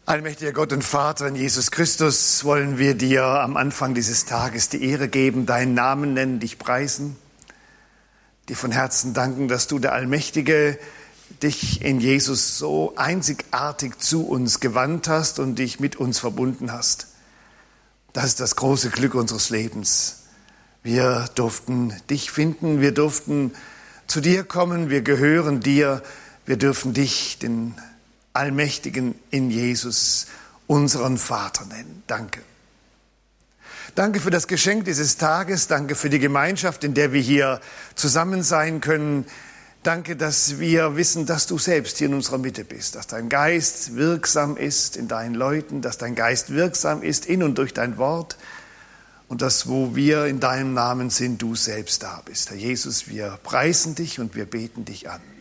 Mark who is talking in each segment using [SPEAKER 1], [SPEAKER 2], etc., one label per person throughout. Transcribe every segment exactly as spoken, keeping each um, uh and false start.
[SPEAKER 1] Allmächtiger Gott und Vater in Jesus Christus, wollen wir dir am Anfang dieses Tages die Ehre geben, deinen Namen nennen, dich preisen, dir von Herzen danken, dass du, der Allmächtige, dich in Jesus so einzigartig zu uns gewandt hast und dich mit uns verbunden hast. Das ist das große Glück unseres Lebens. Wir durften dich finden, wir durften zu dir kommen, wir gehören dir, wir dürfen dich, den Allmächtigen in Jesus, unseren Vater nennen. Danke. Danke für das Geschenk dieses Tages. Danke für die Gemeinschaft, in der wir hier zusammen sein können. Danke, dass wir wissen, dass du selbst hier in unserer Mitte bist, dass dein Geist wirksam ist in deinen Leuten, dass dein Geist wirksam ist in und durch dein Wort und dass, wo wir in deinem Namen sind, du selbst da bist. Herr Jesus, wir preisen dich und wir beten dich an.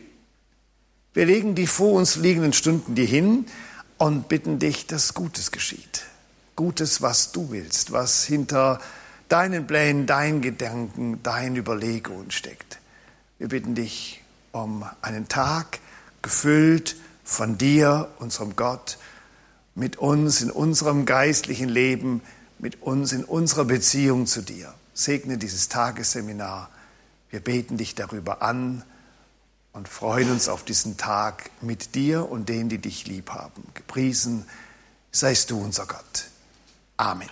[SPEAKER 1] Wir legen die vor uns liegenden Stunden dir hin und bitten dich, dass Gutes geschieht. Gutes, was du willst, was hinter deinen Plänen, deinen Gedanken, deinen Überlegungen steckt. Wir bitten dich um einen Tag gefüllt von dir, unserem Gott, mit uns in unserem geistlichen Leben, mit uns in unserer Beziehung zu dir. Segne dieses Tagesseminar. Wir beten dich darüber an und freuen uns auf diesen Tag mit dir und denen, die dich lieb haben. Gepriesen seist du, unser Gott. Amen.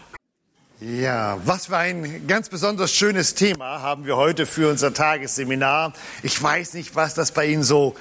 [SPEAKER 1] Ja, was für ein ganz besonders schönes Thema haben wir heute für unser Tagesseminar. Ich weiß nicht, was das bei Ihnen so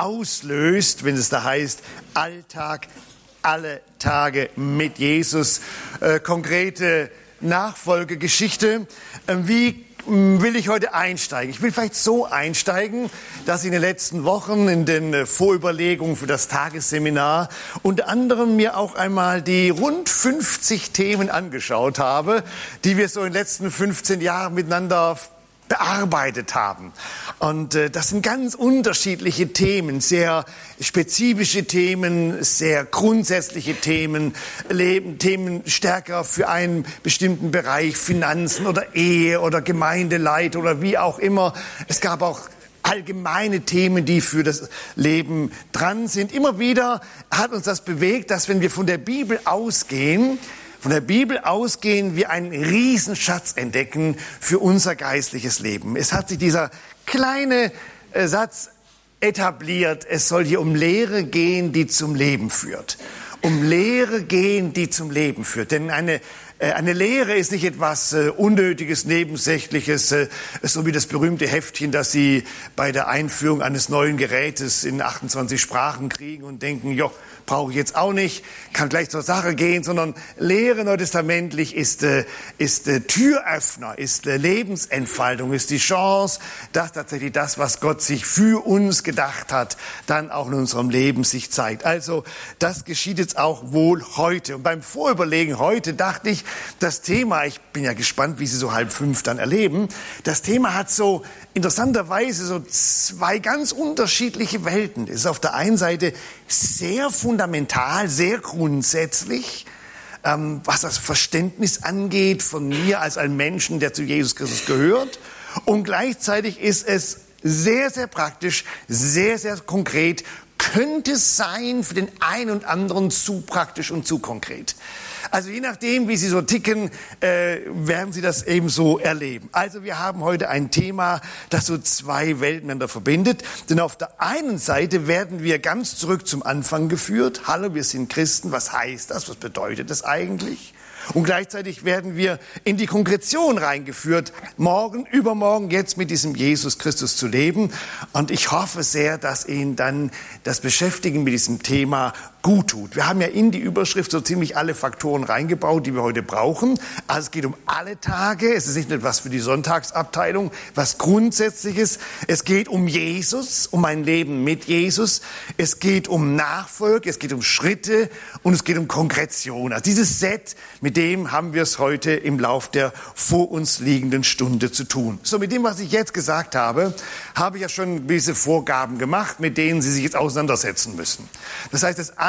[SPEAKER 1] auslöst, wenn es da heißt, Alltag, alle Tage mit Jesus. Äh, konkrete Nachfolgegeschichte. Äh, wie will ich heute einsteigen? Ich will vielleicht so einsteigen, dass ich in den letzten Wochen in den Vorüberlegungen für das Tagesseminar unter anderem mir auch einmal die rund fünfzig Themen angeschaut habe, die wir so in den letzten fünfzehn Jahren miteinander bearbeitet haben. Und äh, das sind ganz unterschiedliche Themen, sehr spezifische Themen, sehr grundsätzliche Themen, Leben, Themen stärker für einen bestimmten Bereich, Finanzen oder Ehe oder Gemeindeleitung oder wie auch immer. Es gab auch allgemeine Themen, die für das Leben dran sind. Immer wieder hat uns das bewegt, dass wenn wir von der Bibel ausgehen, Von der Bibel ausgehen, wir einen Riesenschatz entdecken für unser geistliches Leben. Es hat sich dieser kleine äh, Satz etabliert, es soll hier um Lehre gehen, die zum Leben führt. Um Lehre gehen, die zum Leben führt. Denn eine Eine Lehre ist nicht etwas äh, Unnötiges, Nebensächliches, äh, so wie das berühmte Heftchen, das Sie bei der Einführung eines neuen Gerätes in achtundzwanzig Sprachen kriegen und denken, jo, brauche ich jetzt auch nicht, kann gleich zur Sache gehen, sondern Lehre neutestamentlich ist, äh, ist äh, Türöffner, ist äh, Lebensentfaltung, ist die Chance, dass tatsächlich das, was Gott sich für uns gedacht hat, dann auch in unserem Leben sich zeigt. Also das geschieht jetzt auch wohl heute. Und beim Vorüberlegen heute dachte ich, das Thema, ich bin ja gespannt, wie Sie so halb fünf dann erleben, das Thema hat so interessanterweise so zwei ganz unterschiedliche Welten. Es ist auf der einen Seite sehr fundamental, sehr grundsätzlich, ähm, was das Verständnis angeht von mir als ein Menschen, der zu Jesus Christus gehört. Und gleichzeitig ist es sehr, sehr praktisch, sehr, sehr konkret, könnte es sein für den einen und anderen zu praktisch und zu konkret. Also je nachdem, wie Sie so ticken, äh, werden Sie das eben so erleben. Also wir haben heute ein Thema, das so zwei Welten miteinander verbindet. Denn auf der einen Seite werden wir ganz zurück zum Anfang geführt. Hallo, wir sind Christen. Was heißt das? Was bedeutet das eigentlich? Und gleichzeitig werden wir in die Konkretion reingeführt, morgen, übermorgen, jetzt mit diesem Jesus Christus zu leben. Und ich hoffe sehr, dass Ihnen dann das Beschäftigen mit diesem Thema gut tut. Wir haben ja in die Überschrift so ziemlich alle Faktoren reingebaut, die wir heute brauchen. Also es geht um alle Tage. Es ist nicht etwas für die Sonntagsabteilung, was Grundsätzliches. Es geht um Jesus, um ein Leben mit Jesus. Es geht um Nachfolge, es geht um Schritte und es geht um Konkretion. Also dieses Set, mit dem haben wir es heute im Lauf der vor uns liegenden Stunde zu tun. So, mit dem, was ich jetzt gesagt habe, habe ich ja schon gewisse Vorgaben gemacht, mit denen Sie sich jetzt auseinandersetzen müssen. Das heißt, das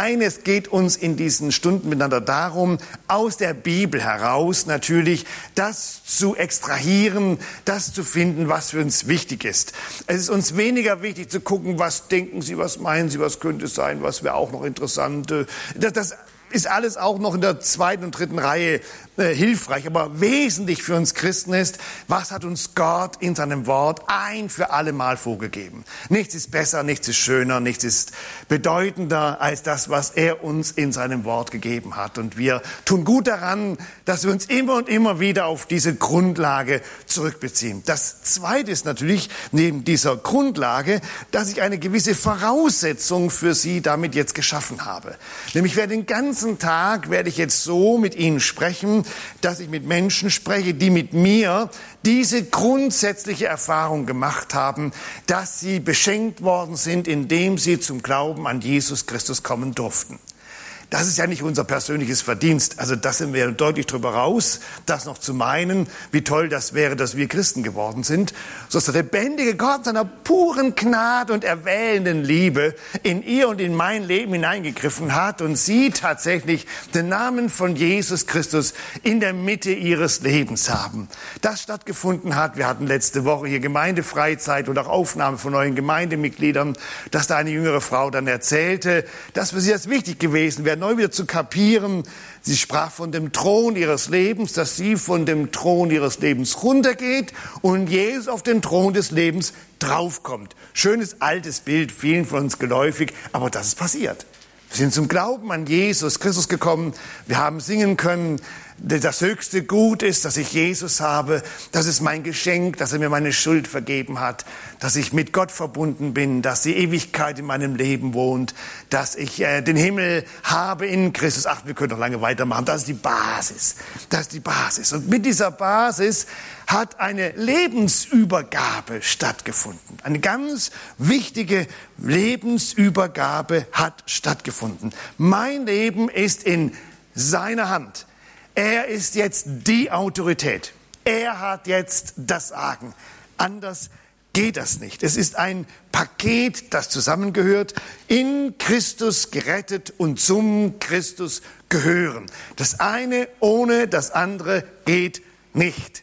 [SPEAKER 1] Nein, es geht uns in diesen Stunden miteinander darum, aus der Bibel heraus natürlich das zu extrahieren, das zu finden, was für uns wichtig ist. Es ist uns weniger wichtig zu gucken, was denken Sie, was meinen Sie, was könnte es sein, was wäre auch noch interessant. Das, das ist alles auch noch in der zweiten und dritten Reihe äh, hilfreich. Aber wesentlich für uns Christen ist, was hat uns Gott in seinem Wort ein für alle Mal vorgegeben. Nichts ist besser, nichts ist schöner, nichts ist bedeutender als das, was er uns in seinem Wort gegeben hat. Und wir tun gut daran, dass wir uns immer und immer wieder auf diese Grundlage zurückbeziehen. Das Zweite ist natürlich, neben dieser Grundlage, dass ich eine gewisse Voraussetzung für Sie damit jetzt geschaffen habe. Nämlich wer den ganzen Tag werde ich jetzt so mit Ihnen sprechen, dass ich mit Menschen spreche, die mit mir diese grundsätzliche Erfahrung gemacht haben, dass sie beschenkt worden sind, indem sie zum Glauben an Jesus Christus kommen durften. Das ist ja nicht unser persönliches Verdienst. Also das sind wir deutlich drüber raus, das noch zu meinen, wie toll das wäre, dass wir Christen geworden sind. So dass der lebendige Gott seiner puren Gnade und erwählenden Liebe in ihr und in mein Leben hineingegriffen hat und sie tatsächlich den Namen von Jesus Christus in der Mitte ihres Lebens haben. Das stattgefunden hat. Wir hatten letzte Woche hier Gemeindefreizeit und auch Aufnahme von neuen Gemeindemitgliedern, dass da eine jüngere Frau dann erzählte, dass für sie das wichtig gewesen wäre, neu wieder zu kapieren. Sie sprach von dem Thron ihres Lebens, dass sie von dem Thron ihres Lebens runtergeht und Jesus auf den Thron des Lebens draufkommt. Schönes altes Bild, vielen von uns geläufig, aber das ist passiert. Wir sind zum Glauben an Jesus Christus gekommen. Wir haben singen können, das höchste Gut ist, dass ich Jesus habe. Das ist mein Geschenk, dass er mir meine Schuld vergeben hat, dass ich mit Gott verbunden bin, dass die Ewigkeit in meinem Leben wohnt, dass ich äh, den Himmel habe in Christus. Ach, wir können noch lange weitermachen. Das ist die Basis. Das ist die Basis. Und mit dieser Basis hat eine Lebensübergabe stattgefunden. Eine ganz wichtige Lebensübergabe hat stattgefunden. Mein Leben ist in seiner Hand. Er ist jetzt die Autorität. Er hat jetzt das Sagen. Anders geht das nicht. Es ist ein Paket, das zusammengehört. In Christus gerettet und zum Christus gehören. Das eine ohne das andere geht nicht.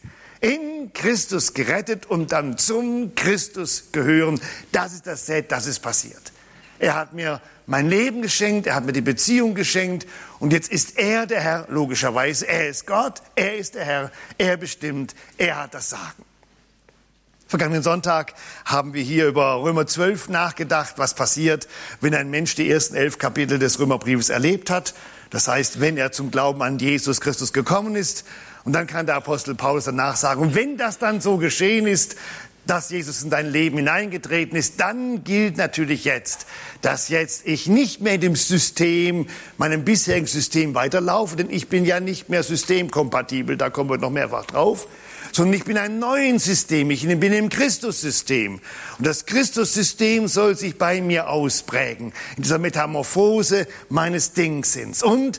[SPEAKER 1] In Christus gerettet und dann zum Christus gehören. Das ist das Set, das ist passiert. Er hat mir mein Leben geschenkt, er hat mir die Beziehung geschenkt und jetzt ist er der Herr, logischerweise. Er ist Gott, er ist der Herr, er bestimmt, er hat das Sagen. Vergangenen Sonntag haben wir hier über Römer zwölf nachgedacht, was passiert, wenn ein Mensch die ersten elf Kapitel des Römerbriefes erlebt hat. Das heißt, wenn er zum Glauben an Jesus Christus gekommen ist. Und dann kann der Apostel Paulus danach sagen, und wenn das dann so geschehen ist, dass Jesus in dein Leben hineingetreten ist, dann gilt natürlich jetzt, dass jetzt ich nicht mehr in dem System, meinem bisherigen System weiterlaufe, denn ich bin ja nicht mehr systemkompatibel, da kommen wir noch mehrfach drauf, sondern ich bin ein neues System, ich bin im Christussystem. Und das Christussystem soll sich bei mir ausprägen, in dieser Metamorphose meines Denksinns. Und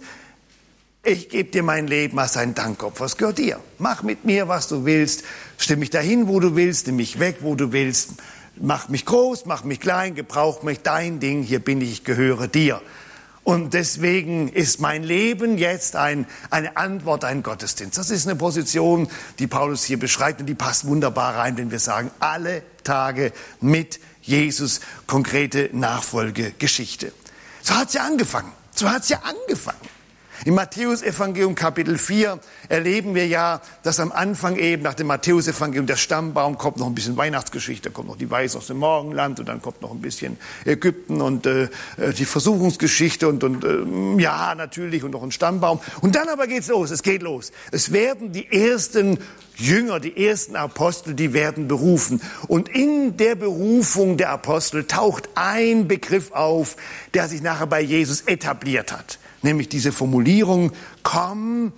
[SPEAKER 1] ich gebe dir mein Leben als ein Dankopfer. Es gehört dir. Mach mit mir, was du willst. Stimm mich dahin, wo du willst. Nimm mich weg, wo du willst. Mach mich groß, mach mich klein. Gebrauch mich, dein Ding. Hier bin ich, ich gehöre dir. Und deswegen ist mein Leben jetzt ein, eine Antwort, ein Gottesdienst. Das ist eine Position, die Paulus hier beschreibt. Und die passt wunderbar rein, wenn wir sagen, alle Tage mit Jesus, konkrete Nachfolgegeschichte. So hat's ja angefangen. So hat's ja angefangen. Im Matthäus-Evangelium Kapitel vier erleben wir ja, dass am Anfang eben nach dem Matthäus-Evangelium der Stammbaum kommt noch ein bisschen Weihnachtsgeschichte, kommt noch die Weisen aus dem Morgenland und dann kommt noch ein bisschen Ägypten und äh, die Versuchungsgeschichte und, und äh, ja, natürlich und noch ein Stammbaum. Und dann aber geht's los, es geht los. Es werden die ersten Jünger, die ersten Apostel, die werden berufen. Und in der Berufung der Apostel taucht ein Begriff auf, der sich nachher bei Jesus etabliert hat. Nämlich diese Formulierung, komm,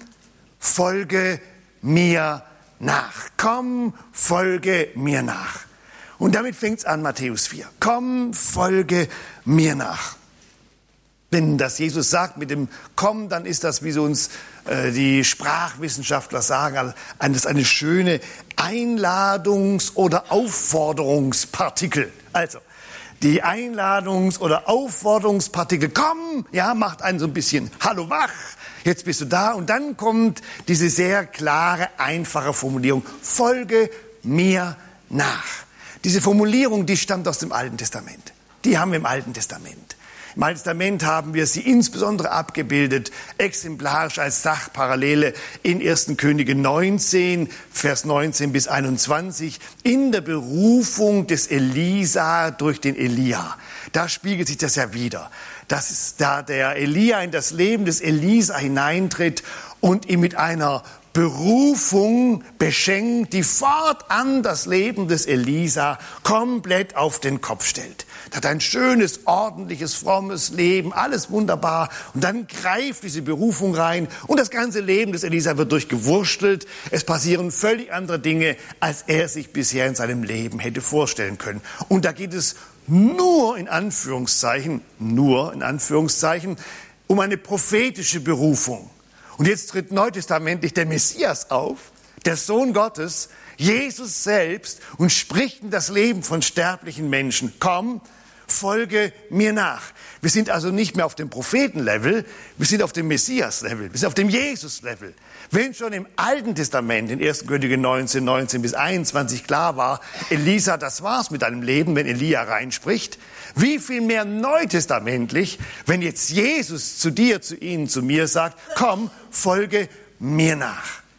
[SPEAKER 1] folge mir nach. Komm, folge mir nach. Und damit fängt's an, Matthäus vier. Komm, folge mir nach. Wenn das Jesus sagt mit dem Komm, dann ist das, wie so uns äh, die Sprachwissenschaftler sagen, das eine schöne Einladungs- oder Aufforderungspartikel. Also, Die Einladungs- oder Aufforderungspartikel, komm, ja, macht einen so ein bisschen hallo wach, jetzt bist du da. Und dann kommt diese sehr klare, einfache Formulierung, folge mir nach. Diese Formulierung, die stammt aus dem Alten Testament. Die haben wir im Alten Testament. Im Alten Testament haben wir sie insbesondere abgebildet, exemplarisch als Sachparallele in ersten Könige neunzehn, Vers neunzehn bis einundzwanzig, in der Berufung des Elisa durch den Elia. Da spiegelt sich das ja wieder. Das ist da der Elia in das Leben des Elisa hineintritt und ihn mit einer Berufung beschenkt, die fortan das Leben des Elisa komplett auf den Kopf stellt. Er hat ein schönes, ordentliches, frommes Leben, alles wunderbar. Und dann greift diese Berufung rein und das ganze Leben des Elisa wird durchgewurstelt. Es passieren völlig andere Dinge, als er sich bisher in seinem Leben hätte vorstellen können. Und da geht es nur in Anführungszeichen, nur in Anführungszeichen, um eine prophetische Berufung. Und jetzt tritt neutestamentlich der Messias auf, der Sohn Gottes, Jesus selbst, und spricht in das Leben von sterblichen Menschen. Komm, folge mir nach. Wir sind also nicht mehr auf dem Prophetenlevel, wir sind auf dem Messias-Level, wir sind auf dem Jesus-Level. Wenn schon im Alten Testament, in ersten Könige neunzehn, neunzehn bis einundzwanzig klar war, Elisa, das war's mit deinem Leben, wenn Elia reinspricht, wie viel mehr neutestamentlich, wenn jetzt Jesus zu dir, zu Ihnen, zu mir sagt, komm, folge mir nach.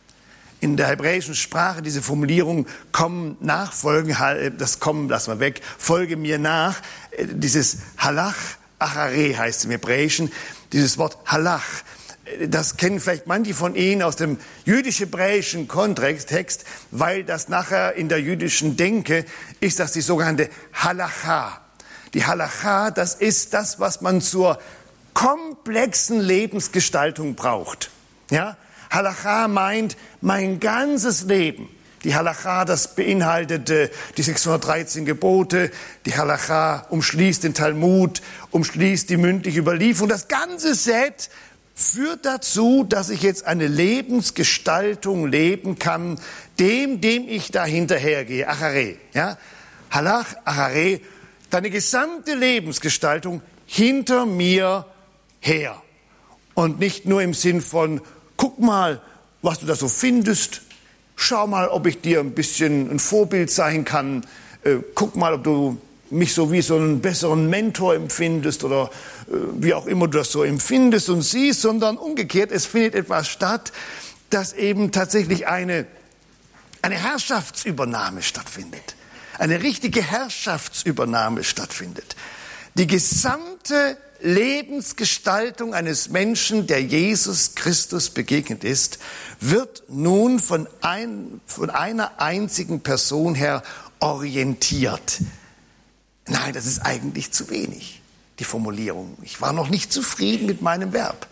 [SPEAKER 1] In der hebräischen Sprache diese Formulierung, komm, nachfolgen, das kommen lassen wir weg, folge mir nach, dieses Halach, Achareh heißt im Hebräischen, dieses Wort Halach, das kennen vielleicht manche von Ihnen aus dem jüdisch-hebräischen Kontext, weil das nachher in der jüdischen Denke ist das die sogenannte Halacha. Die Halacha, das ist das, was man zur komplexen Lebensgestaltung braucht. Ja? Halacha meint mein ganzes Leben. Die Halacha, das beinhaltet äh, die sechshundertdreizehn Gebote. Die Halacha umschließt den Talmud, umschließt die mündliche Überlieferung. Das ganze Set führt dazu, dass ich jetzt eine Lebensgestaltung leben kann, dem, dem ich da hinterhergehe. Achareh, ja? Halach, Achareh, deine gesamte Lebensgestaltung hinter mir her. Und nicht nur im Sinn von, guck mal, was du da so findest. Schau mal, ob ich dir ein bisschen ein Vorbild sein kann. Äh, guck mal, ob du mich so wie so einen besseren Mentor empfindest oder äh, wie auch immer du das so empfindest und siehst, sondern umgekehrt, es findet etwas statt, dass eben tatsächlich eine, eine Herrschaftsübernahme stattfindet. Eine richtige Herrschaftsübernahme stattfindet. Die gesamte Lebensgestaltung eines Menschen, der Jesus Christus begegnet ist, wird nun von, ein, von einer einzigen Person her orientiert. Nein, das ist eigentlich zu wenig, die Formulierung. Ich war noch nicht zufrieden mit meinem Verb.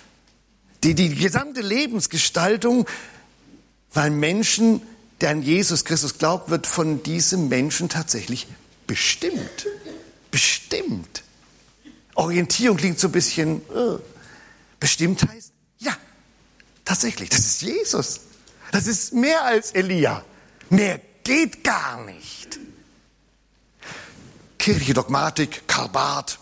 [SPEAKER 1] Die, die gesamte Lebensgestaltung, weil Menschen, der an Jesus Christus glaubt, wird von diesem Menschen tatsächlich bestimmt. Bestimmt. Orientierung klingt so ein bisschen, äh, bestimmt heißt, ja, tatsächlich, das ist Jesus. Das ist mehr als Elia. Mehr geht gar nicht. Kirchliche Dogmatik, Karl Barth.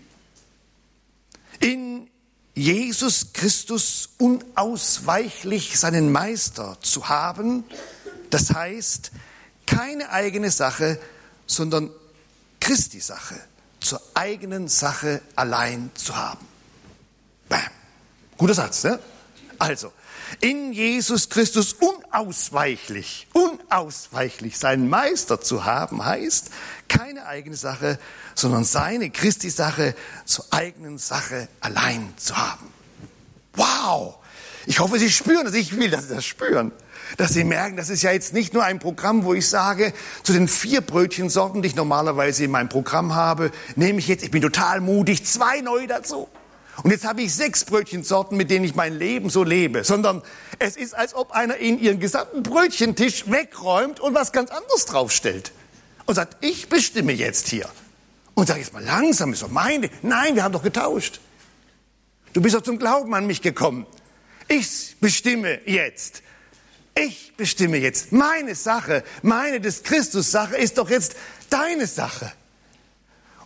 [SPEAKER 1] In Jesus Christus unausweichlich seinen Meister zu haben, das heißt, keine eigene Sache, sondern Christi Sache zur eigenen Sache allein zu haben. Bam. Guter Satz, ne? Also, in Jesus Christus unausweichlich, unausweichlich seinen Meister zu haben, heißt, keine eigene Sache, sondern seine Christi Sache zur eigenen Sache allein zu haben. Wow! Ich hoffe, Sie spüren das. Ich will, dass Sie das spüren. Dass Sie merken, das ist ja jetzt nicht nur ein Programm, wo ich sage, zu den vier Brötchensorten, die ich normalerweise in meinem Programm habe, nehme ich jetzt, ich bin total mutig, zwei neu dazu. Und jetzt habe ich sechs Brötchensorten, mit denen ich mein Leben so lebe. Sondern es ist, als ob einer Ihnen Ihren gesamten Brötchentisch wegräumt und was ganz anderes draufstellt. Und sagt, ich bestimme jetzt hier. Und sage jetzt mal langsam, ist doch meine. Nein, wir haben doch getauscht. Du bist doch zum Glauben an mich gekommen. Ich bestimme jetzt. Ich bestimme jetzt. Meine Sache, meine des Christus Sache ist doch jetzt deine Sache.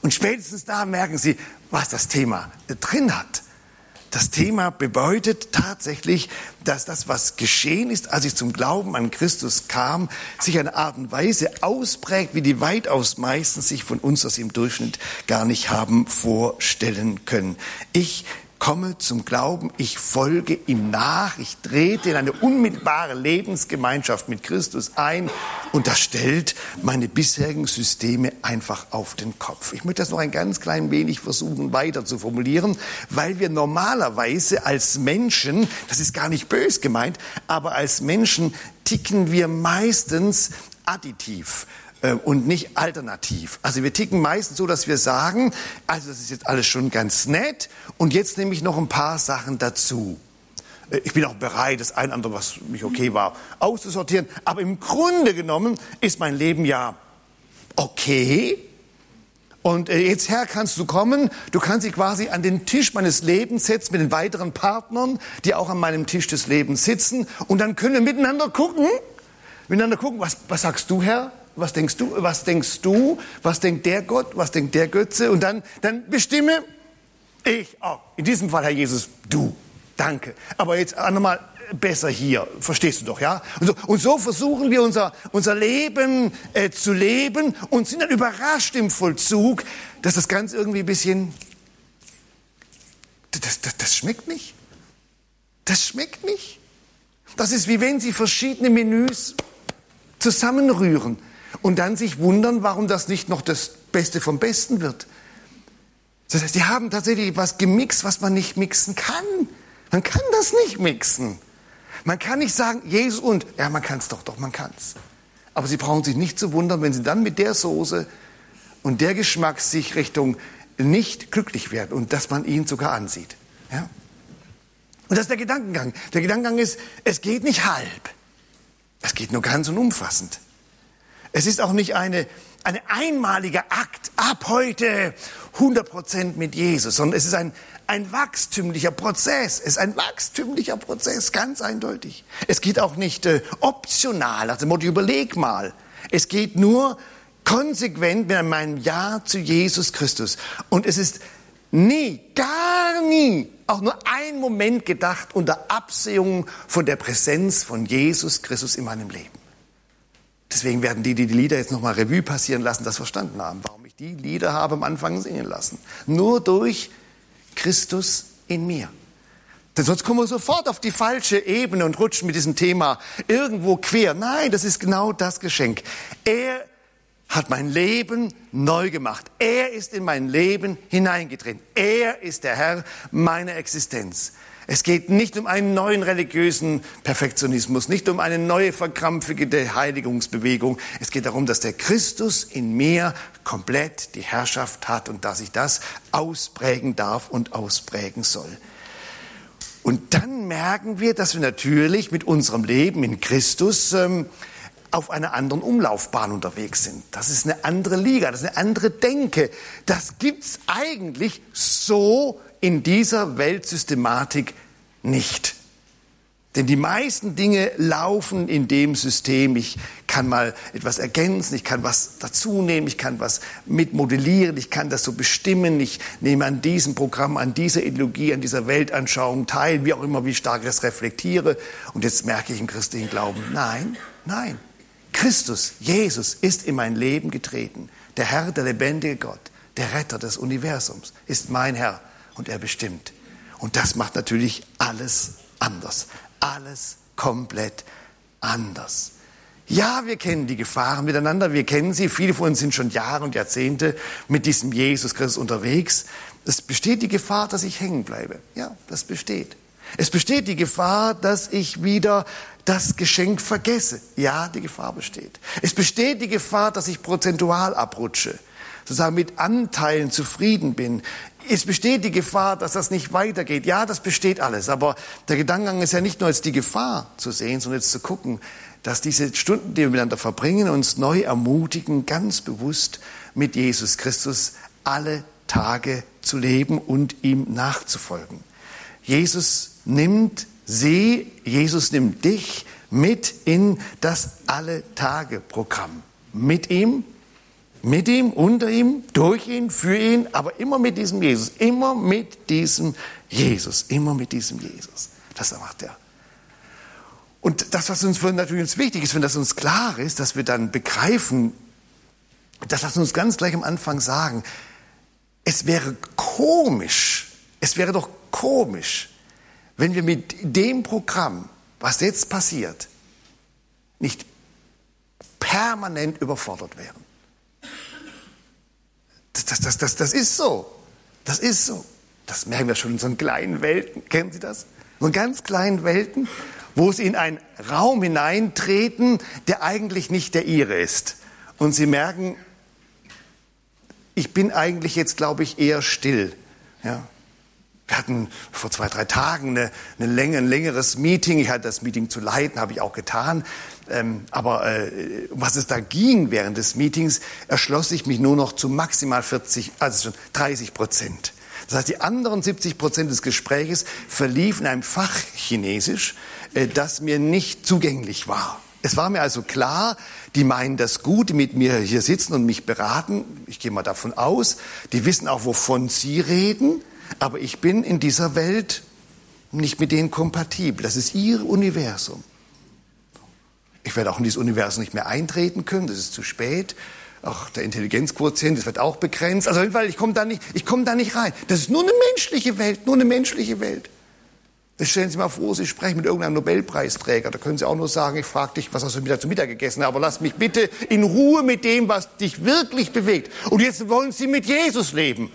[SPEAKER 1] Und spätestens da merken Sie, was das Thema drin hat. Das Thema bedeutet tatsächlich, dass das, was geschehen ist, als ich zum Glauben an Christus kam, sich eine Art und Weise ausprägt, wie die weitaus meisten sich von uns das im Durchschnitt gar nicht haben vorstellen können. Ich komme zum Glauben, ich folge ihm nach, ich trete in eine unmittelbare Lebensgemeinschaft mit Christus ein und das stellt meine bisherigen Systeme einfach auf den Kopf. Ich möchte das noch ein ganz klein wenig versuchen weiter zu formulieren, weil wir normalerweise als Menschen, das ist gar nicht bös gemeint, aber als Menschen ticken wir meistens additiv und nicht alternativ. Also wir ticken meistens so, dass wir sagen, also das ist jetzt alles schon ganz nett und jetzt nehme ich noch ein paar Sachen dazu. Ich bin auch bereit, das ein oder andere, was mich okay war, auszusortieren. Aber im Grunde genommen ist mein Leben ja okay. Und jetzt, Herr, kannst du kommen. Du kannst dich quasi an den Tisch meines Lebens setzen mit den weiteren Partnern, die auch an meinem Tisch des Lebens sitzen. Und dann können wir miteinander gucken. Miteinander gucken, was, was sagst du, Herr? Was denkst du? Was denkst du? Was denkt der Gott? Was denkt der Götze? Und dann, dann bestimme ich auch. In diesem Fall, Herr Jesus, du. Danke. Aber jetzt nochmal besser hier. Verstehst du doch, ja? Und so, und so versuchen wir unser, unser Leben äh, zu leben und sind dann überrascht im Vollzug, dass das Ganze irgendwie ein bisschen, das, das, das schmeckt nicht. Das schmeckt nicht. Das ist wie wenn Sie verschiedene Menüs zusammenrühren und dann sich wundern, warum das nicht noch das Beste vom Besten wird. Das heißt, die haben tatsächlich was gemixt, was man nicht mixen kann. Man kann das nicht mixen. Man kann nicht sagen, Jesus und, ja, man kann es doch, doch, man kann es. Aber Sie brauchen sich nicht zu wundern, wenn Sie dann mit der Soße und der Geschmackssichtung nicht glücklich werden und dass man ihn sogar ansieht. Ja? Und das ist der Gedankengang. Der Gedankengang ist, es geht nicht halb. Es geht nur ganz und umfassend. Es ist auch nicht eine, eine einmaliger Akt, ab heute hundert Prozent mit Jesus, sondern es ist ein, ein wachstümlicher Prozess. Es ist ein wachstümlicher Prozess, ganz eindeutig. Es geht auch nicht äh, optional, nach dem Motto, überleg mal. Es geht nur konsequent mit meinem Ja zu Jesus Christus. Und es ist nie, gar nie, auch nur ein Moment gedacht unter Absehung von der Präsenz von Jesus Christus in meinem Leben. Deswegen werden die, die die Lieder jetzt nochmal Revue passieren lassen, das verstanden haben, warum ich die Lieder habe am Anfang singen lassen. Nur durch Christus in mir. Denn sonst kommen wir sofort auf die falsche Ebene und rutschen mit diesem Thema irgendwo quer. Nein, das ist genau das Geschenk. Er hat mein Leben neu gemacht. Er ist in mein Leben hineingetreten. Er ist der Herr meiner Existenz. Es geht nicht um einen neuen religiösen Perfektionismus, nicht um eine neue verkrampfige Heiligungsbewegung. Es geht darum, dass der Christus in mir komplett die Herrschaft hat und dass ich das ausprägen darf und ausprägen soll. Und dann merken wir, dass wir natürlich mit unserem Leben in Christus ähm, auf einer anderen Umlaufbahn unterwegs sind. Das ist eine andere Liga, das ist eine andere Denke. Das gibt's eigentlich so in dieser Weltsystematik nicht. Denn die meisten Dinge laufen in dem System. Ich kann mal etwas ergänzen, ich kann was dazunehmen, ich kann was mitmodellieren, ich kann das so bestimmen, ich nehme an diesem Programm, an dieser Ideologie, an dieser Weltanschauung teil, wie auch immer, wie stark ich das reflektiere. Und jetzt merke ich im christlichen Glauben, nein, nein. Christus, Jesus, ist in mein Leben getreten. Der Herr, der lebendige Gott, der Retter des Universums, ist mein Herr und er bestimmt. Und das macht natürlich alles anders. Alles komplett anders. Ja, wir kennen die Gefahren miteinander, wir kennen sie. Viele von uns sind schon Jahre und Jahrzehnte mit diesem Jesus Christus unterwegs. Es besteht die Gefahr, dass ich hängen bleibe. Ja, das besteht. Es besteht die Gefahr, dass ich wieder das Geschenk vergesse. Ja, die Gefahr besteht. Es besteht die Gefahr, dass ich prozentual abrutsche, sozusagen mit Anteilen zufrieden bin. Es besteht die Gefahr, dass das nicht weitergeht. Ja, das besteht alles. Aber der Gedankengang ist ja nicht nur jetzt die Gefahr zu sehen, sondern jetzt zu gucken, dass diese Stunden, die wir miteinander verbringen, uns neu ermutigen, ganz bewusst mit Jesus Christus alle Tage zu leben und ihm nachzufolgen. Jesus nimmt sie, Jesus nimmt dich mit in das Alle-Tage-Programm. Mit ihm Mit ihm, unter ihm, durch ihn, für ihn, aber immer mit diesem Jesus. Immer mit diesem Jesus. Immer mit diesem Jesus. Das macht er. Und das, was uns natürlich uns wichtig ist, wenn das uns klar ist, dass wir dann begreifen, das lassen wir uns ganz gleich am Anfang sagen, es wäre komisch, es wäre doch komisch, wenn wir mit dem Programm, was jetzt passiert, nicht permanent überfordert wären. Das, das, das, das, das ist so. Das ist so. Das merken wir schon in so kleinen Welten. Kennen Sie das? So ganz kleinen Welten, wo Sie in einen Raum hineintreten, der eigentlich nicht der Ihre ist. Und Sie merken, ich bin eigentlich jetzt, glaube ich, eher still. Ja. Wir hatten vor zwei, drei Tagen eine, eine Länge, ein längeres Meeting. Ich hatte das Meeting zu leiten, habe ich auch getan. Ähm, aber äh, was es da ging während des Meetings, erschloss ich mich nur noch zu maximal vierzig, also schon dreißig Prozent. Das heißt, die anderen siebzig Prozent des Gespräches verliefen in einem Fachchinesisch, äh, das mir nicht zugänglich war. Es war mir also klar, die meinen das gut, die mit mir hier sitzen und mich beraten. Ich gehe mal davon aus, die wissen auch, wovon sie reden. Aber ich bin in dieser Welt nicht mit denen kompatibel. Das ist ihr Universum. Ich werde auch in dieses Universum nicht mehr eintreten können, das ist zu spät. Auch der Intelligenzquotient, das wird auch begrenzt. Also weil ich komme da nicht, ich komme da nicht rein. Das ist nur eine menschliche Welt, nur eine menschliche Welt. Jetzt stellen Sie mal vor, Sie sprechen mit irgendeinem Nobelpreisträger. Da können Sie auch nur sagen, ich frage dich, was hast du Mittag zu Mittag gegessen? Aber lass mich bitte in Ruhe mit dem, was dich wirklich bewegt. Und jetzt wollen Sie mit Jesus leben.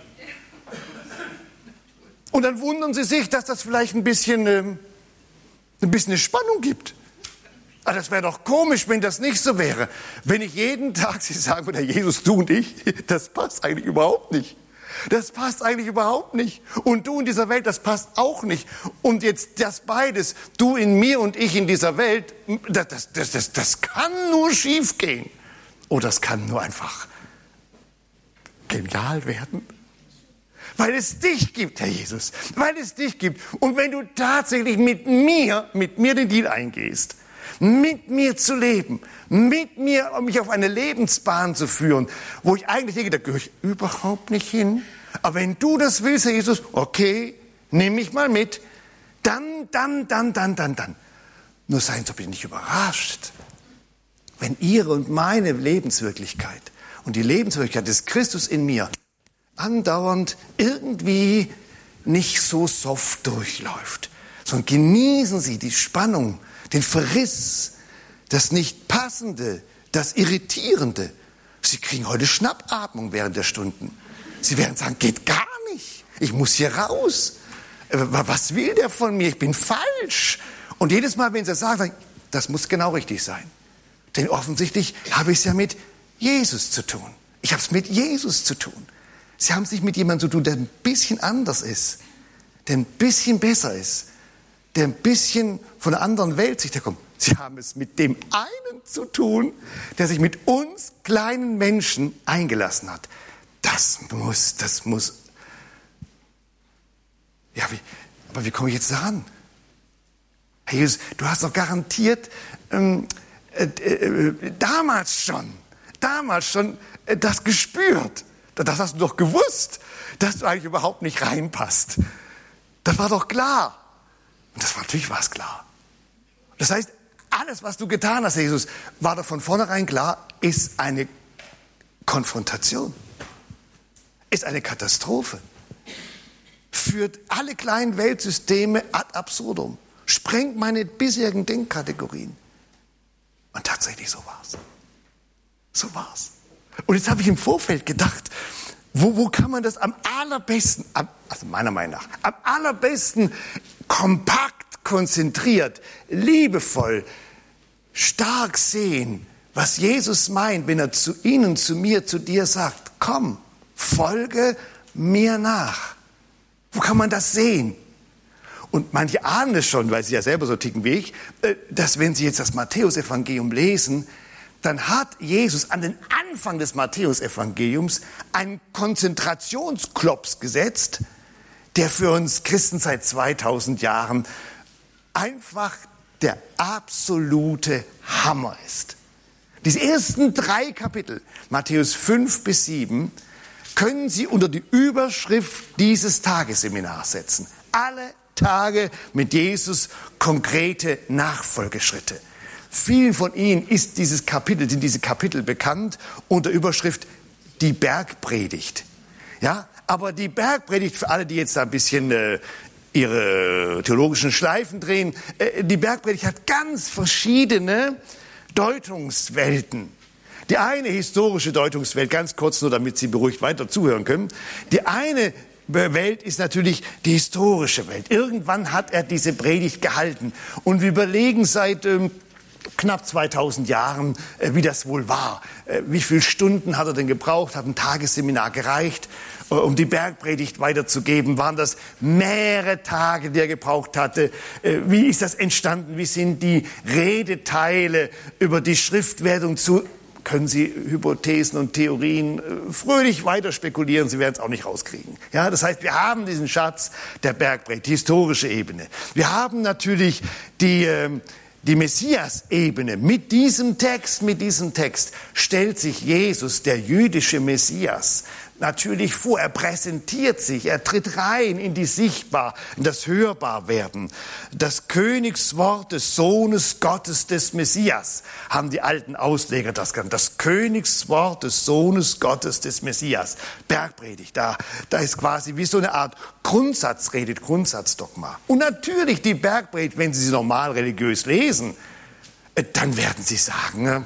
[SPEAKER 1] Und dann wundern Sie sich, dass das vielleicht ein bisschen, ähm, ein bisschen eine Spannung gibt. Aber das wäre doch komisch, wenn das nicht so wäre. Wenn ich jeden Tag, Sie sagen würde, Jesus, du und ich, das passt eigentlich überhaupt nicht. Das passt eigentlich überhaupt nicht. Und du in dieser Welt, das passt auch nicht. Und jetzt das beides, du in mir und ich in dieser Welt, das, das, das, das, das kann nur schief gehen. Oder das kann nur einfach genial werden. Weil es dich gibt, Herr Jesus. Weil es dich gibt. Und wenn du tatsächlich mit mir, mit mir den Deal eingehst, mit mir zu leben, mit mir mich auf eine Lebensbahn zu führen, wo ich eigentlich denke, da gehöre ich überhaupt nicht hin. Aber wenn du das willst, Herr Jesus, okay, nimm mich mal mit, dann, dann, dann, dann, dann, dann. Nur seien Sie bitte nicht überrascht, wenn Ihre und meine Lebenswirklichkeit und die Lebenswirklichkeit des Christus in mir andauernd irgendwie nicht so soft durchläuft, sondern genießen Sie die Spannung, den Verriss, das Nicht-Passende, das Irritierende. Sie kriegen heute Schnappatmung während der Stunden. Sie werden sagen, geht gar nicht, ich muss hier raus. Was will der von mir? Ich bin falsch. Und jedes Mal, wenn Sie das sagen, das muss genau richtig sein. Denn offensichtlich habe ich es ja mit Jesus zu tun. Ich habe es mit Jesus zu tun. Sie haben es nicht mit jemandem zu tun, der ein bisschen anders ist, der ein bisschen besser ist, der ein bisschen von einer anderen Weltsicht herkommt. Sie haben es mit dem einen zu tun, der sich mit uns kleinen Menschen eingelassen hat. Das muss, das muss. Ja, wie, aber wie komme ich jetzt daran? Herr Jesus, du hast doch garantiert ähm, äh, äh, damals schon, damals schon äh, das gespürt. Das hast du doch gewusst, dass du eigentlich überhaupt nicht reinpasst. Das war doch klar. Und das war natürlich war es klar. Das heißt, alles, was du getan hast, Jesus, war doch von vornherein klar, ist eine Konfrontation, ist eine Katastrophe, führt alle kleinen Weltsysteme ad absurdum, sprengt meine bisherigen Denkkategorien. Und tatsächlich so war's. So war's. Und jetzt habe ich im Vorfeld gedacht, wo, wo kann man das am allerbesten, am, also meiner Meinung nach, am allerbesten kompakt, konzentriert, liebevoll, stark sehen, was Jesus meint, wenn er zu Ihnen, zu mir, zu dir sagt, komm, folge mir nach. Wo kann man das sehen? Und manche ahnen es schon, weil sie ja selber so ticken wie ich, dass wenn sie jetzt das Matthäusevangelium lesen, dann hat Jesus an den Anfang des Matthäusevangeliums einen Konzentrationsklops gesetzt, der für uns Christen seit zweitausend Jahren einfach der absolute Hammer ist. Diese ersten drei Kapitel, Matthäus fünf bis sieben, können Sie unter die Überschrift dieses Tagesseminars setzen. Alle Tage mit Jesus, konkrete Nachfolgeschritte. Vielen von Ihnen ist dieses Kapitel, sind diese Kapitel bekannt unter Überschrift die Bergpredigt. Ja, aber die Bergpredigt, für alle, die jetzt da ein bisschen äh, ihre theologischen Schleifen drehen, äh, die Bergpredigt hat ganz verschiedene Deutungswelten. Die eine historische Deutungswelt, ganz kurz nur, damit Sie beruhigt weiter zuhören können. Die eine Welt ist natürlich die historische Welt. Irgendwann hat er diese Predigt gehalten. Und wir überlegen seit ähm, knapp zweitausend Jahren, äh, wie das wohl war. Äh, wie viele Stunden hat er denn gebraucht? Hat ein Tagesseminar gereicht, äh, um die Bergpredigt weiterzugeben? Waren das mehrere Tage, die er gebraucht hatte? Äh, wie ist das entstanden? Wie sind die Redeteile über die Schriftwertung zu... Können Sie Hypothesen und Theorien äh, fröhlich weiter spekulieren, Sie werden es auch nicht rauskriegen. Ja, das heißt, wir haben diesen Schatz der Bergpredigt, die historische Ebene. Wir haben natürlich die, äh, die Messias-Ebene. Mit diesem Text, mit diesem Text stellt sich Jesus, der jüdische Messias, natürlich vor. Er präsentiert sich, er tritt rein in die Sichtbar, in das Hörbarwerden. Das Königswort des Sohnes Gottes des Messias, haben die alten Ausleger das genannt. Das Königswort des Sohnes Gottes des Messias. Bergpredigt, da, da ist quasi wie so eine Art Grundsatzrede, Grundsatzdogma. Und natürlich die Bergpredigt, wenn Sie sie normal religiös lesen, dann werden Sie sagen,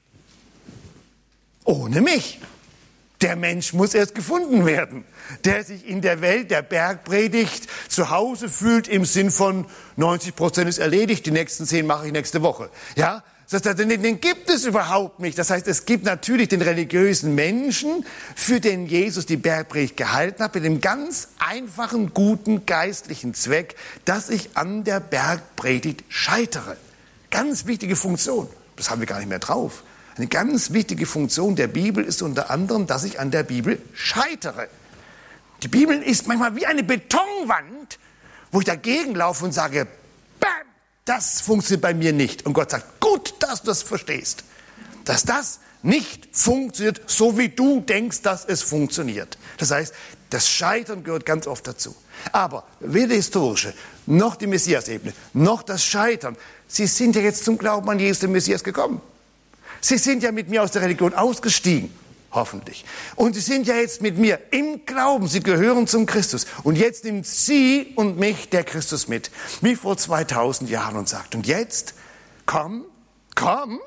[SPEAKER 1] ohne mich. Der Mensch muss erst gefunden werden, der sich in der Welt der Bergpredigt zu Hause fühlt im Sinn von neunzig Prozent ist erledigt, die nächsten zehn mache ich nächste Woche. Ja, das heißt, den, den gibt es überhaupt nicht. Das heißt, es gibt natürlich den religiösen Menschen, für den Jesus die Bergpredigt gehalten hat, mit dem ganz einfachen, guten, geistlichen Zweck, dass ich an der Bergpredigt scheitere. Ganz wichtige Funktion. Das haben wir gar nicht mehr drauf. Eine ganz wichtige Funktion der Bibel ist unter anderem, dass ich an der Bibel scheitere. Die Bibel ist manchmal wie eine Betonwand, wo ich dagegen laufe und sage, bam, das funktioniert bei mir nicht. Und Gott sagt, gut, dass du das verstehst. Dass das nicht funktioniert, so wie du denkst, dass es funktioniert. Das heißt, das Scheitern gehört ganz oft dazu. Aber weder die historische, noch die Messias-Ebene, noch das Scheitern, sie sind ja jetzt zum Glauben an Jesus, den Messias, gekommen. Sie sind ja mit mir aus der Religion ausgestiegen, hoffentlich. Und Sie sind ja jetzt mit mir im Glauben. Sie gehören zum Christus. Und jetzt nimmt Sie und mich der Christus mit, wie vor zweitausend Jahren, und sagt, und jetzt, komm, komm,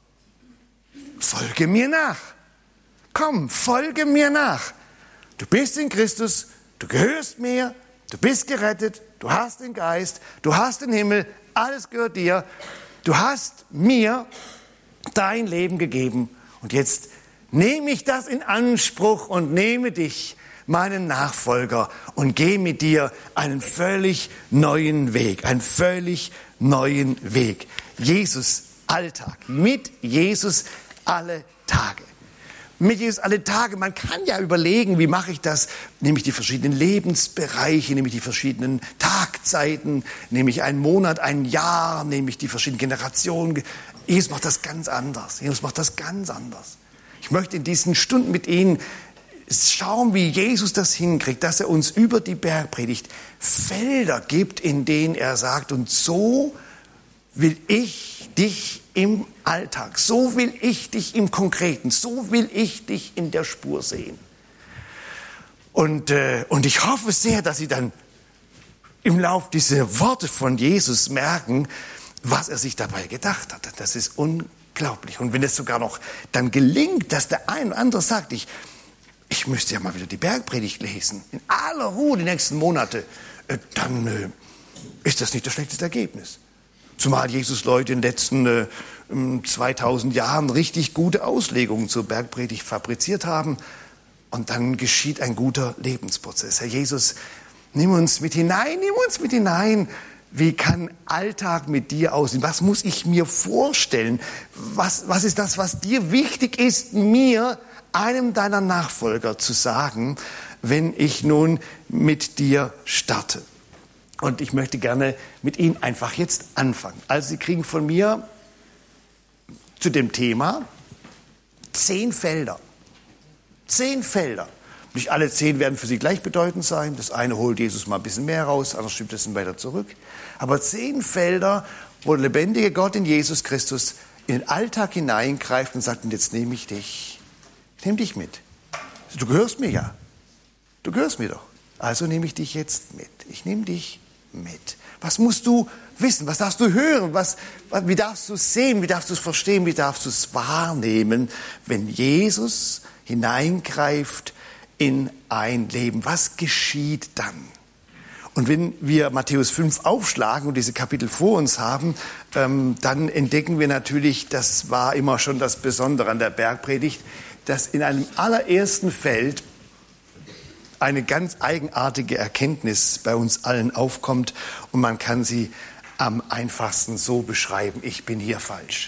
[SPEAKER 1] folge mir nach. Komm, folge mir nach. Du bist in Christus, du gehörst mir, du bist gerettet, du hast den Geist, du hast den Himmel, alles gehört dir. Du hast mir dein Leben gegeben und jetzt nehme ich das in Anspruch und nehme dich, meinen Nachfolger, und gehe mit dir einen völlig neuen Weg, einen völlig neuen Weg. Jesus Alltag, mit Jesus alle Tage. Mit Jesus alle Tage. Man kann ja überlegen, wie mache ich das? Nehme ich die verschiedenen Lebensbereiche, nehme ich die verschiedenen Tagzeiten, nehme ich einen Monat, ein Jahr, nehme ich die verschiedenen Generationen. Jesus macht das ganz anders. Jesus macht das ganz anders. Ich möchte in diesen Stunden mit Ihnen schauen, wie Jesus das hinkriegt, dass er uns über die Bergpredigt Felder gibt, in denen er sagt, und so will ich dich im Alltag, so will ich dich im Konkreten, so will ich dich in der Spur sehen. Und, äh, und ich hoffe sehr, dass Sie dann im Lauf dieser Worte von Jesus merken, was er sich dabei gedacht hat. Das ist unglaublich. Und wenn es sogar noch dann gelingt, dass der ein oder andere sagt, ich, ich müsste ja mal wieder die Bergpredigt lesen, in aller Ruhe die nächsten Monate, äh, dann äh, ist das nicht das schlechteste Ergebnis. Zumal Jesus Leute in den letzten äh, zweitausend Jahren richtig gute Auslegungen zur Bergpredigt fabriziert haben. Und dann geschieht ein guter Lebensprozess. Herr Jesus, nimm uns mit hinein, nimm uns mit hinein. Wie kann Alltag mit dir aussehen? Was muss ich mir vorstellen? Was, was ist das, was dir wichtig ist, mir, einem deiner Nachfolger, zu sagen, wenn ich nun mit dir starte? Und ich möchte gerne mit Ihnen einfach jetzt anfangen. Also Sie kriegen von mir zu dem Thema Zehn Felder. Zehn Felder. Nicht alle zehn werden für sie gleichbedeutend sein. Das eine holt Jesus mal ein bisschen mehr raus, das andere schiebt es weiter zurück. Aber zehn Felder, wo der lebendige Gott in Jesus Christus in den Alltag hineingreift und sagt, und jetzt nehme ich dich. Ich nehme dich mit. Du gehörst mir ja. Du gehörst mir doch. Also nehme ich dich jetzt mit. Ich nehme dich mit. Was musst du wissen? Was darfst du hören? Was, wie darfst du es sehen? Wie darfst du es verstehen? Wie darfst du es wahrnehmen, wenn Jesus hineingreift in ein Leben? Was geschieht dann? Und wenn wir Matthäus fünf aufschlagen und diese Kapitel vor uns haben, ähm, dann entdecken wir natürlich, das war immer schon das Besondere an der Bergpredigt, dass in einem allerersten Feld eine ganz eigenartige Erkenntnis bei uns allen aufkommt und man kann sie am einfachsten so beschreiben: Ich bin hier falsch.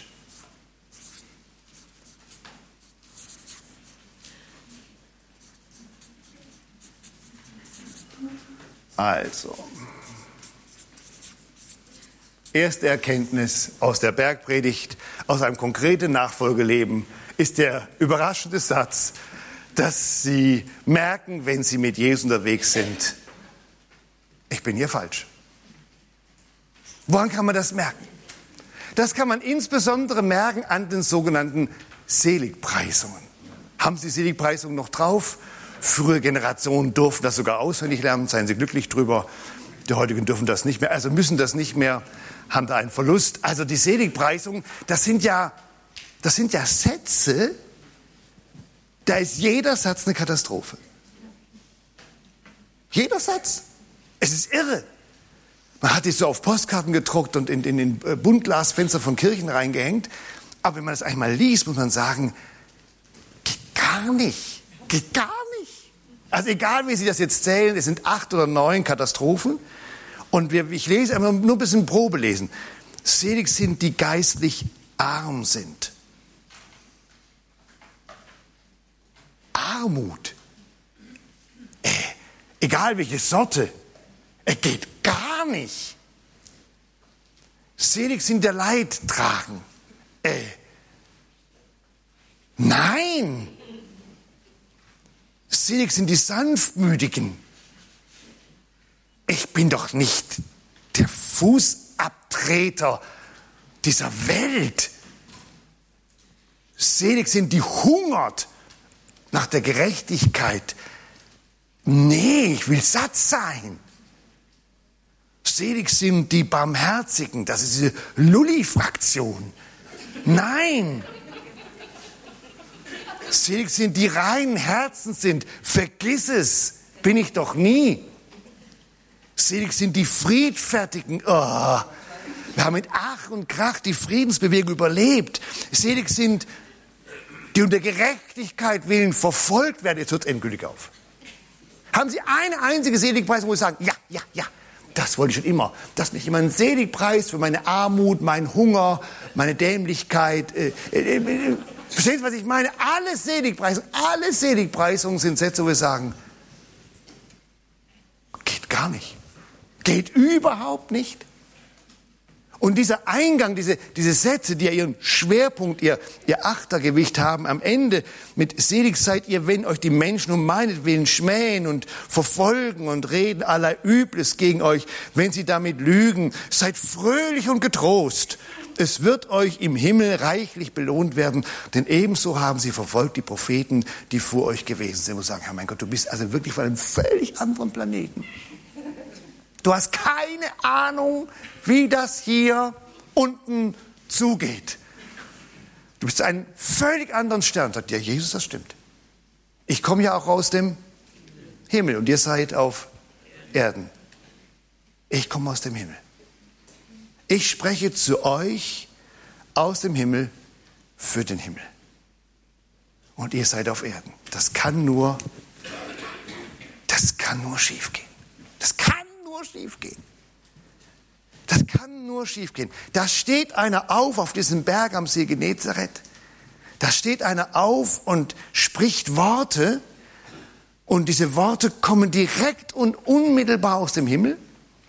[SPEAKER 1] Also, erste Erkenntnis aus der Bergpredigt, aus einem konkreten Nachfolgeleben, ist der überraschende Satz, dass sie merken, wenn sie mit Jesus unterwegs sind: Ich bin hier falsch. Woran kann man das merken? Das kann man insbesondere merken an den sogenannten Seligpreisungen. Haben Sie Seligpreisungen noch drauf? Frühere Generationen durften das sogar auswendig lernen, seien Sie glücklich drüber. Die heutigen dürfen das nicht mehr, also müssen das nicht mehr, haben da einen Verlust. Also die Seligpreisungen, das sind ja, das sind ja Sätze, da ist jeder Satz eine Katastrophe. Jeder Satz. Es ist irre. Man hat die so auf Postkarten gedruckt und in, in den Buntglasfenster von Kirchen reingehängt. Aber wenn man das einmal liest, muss man sagen, geht gar nicht. Geht gar nicht. Also egal, wie Sie das jetzt zählen, es sind acht oder neun Katastrophen. Und wir, ich lese einfach nur ein bisschen Probe lesen. Selig sind, die geistlich arm sind. Armut. Äh, egal welche Sorte. Es geht gar nicht. Selig sind, der Leid tragen. Äh, nein. Selig sind die Sanftmütigen. Ich bin doch nicht der Fußabtreter dieser Welt. Selig sind die hungert nach der Gerechtigkeit. Nee, ich will satt sein. Selig sind die Barmherzigen. Das ist diese Lulli-Fraktion. Nein. Selig sind die reinen Herzen sind. Vergiss es. Bin ich doch nie. Selig sind die Friedfertigen. Oh, wir haben mit Ach und Krach die Friedensbewegung überlebt. Selig sind, die unter Gerechtigkeit willen verfolgt werden. Jetzt hört es endgültig auf. Haben Sie eine einzige Seligpreisung, wo Sie sagen, ja, ja, ja, das wollte ich schon immer. Das ist nicht immer ein Seligpreis für meine Armut, meinen Hunger, meine Dämlichkeit. Äh, äh, äh, Verstehst du, was ich meine? Alle Seligpreisungen, alle Seligpreisungen sind Sätze, wo wir sagen, geht gar nicht. Geht überhaupt nicht. Und dieser Eingang, diese, diese Sätze, die ja ihren Schwerpunkt, ihr, ihr Achtergewicht haben, am Ende mit selig seid ihr, wenn euch die Menschen um meinetwillen schmähen und verfolgen und reden allerlei Übles gegen euch, wenn sie damit lügen, seid fröhlich und getrost. Es wird euch im Himmel reichlich belohnt werden, denn ebenso haben sie verfolgt die Propheten, die vor euch gewesen sind. Und sagen, Herr mein Gott, du bist also wirklich von einem völlig anderen Planeten. Du hast keine Ahnung, wie das hier unten zugeht. Du bist ein völlig anderen Stern. Sagt ja, Jesus, das stimmt. Ich komme ja auch aus dem Himmel und ihr seid auf Erden. Ich komme aus dem Himmel. Ich spreche zu euch aus dem Himmel für den Himmel. Und ihr seid auf Erden. Das kann nur, das kann nur schief gehen. Das kann nur schief gehen. Das kann nur schief gehen. Da steht einer auf auf diesem Berg am See Genezareth. Da steht einer auf und spricht Worte. Und diese Worte kommen direkt und unmittelbar aus dem Himmel.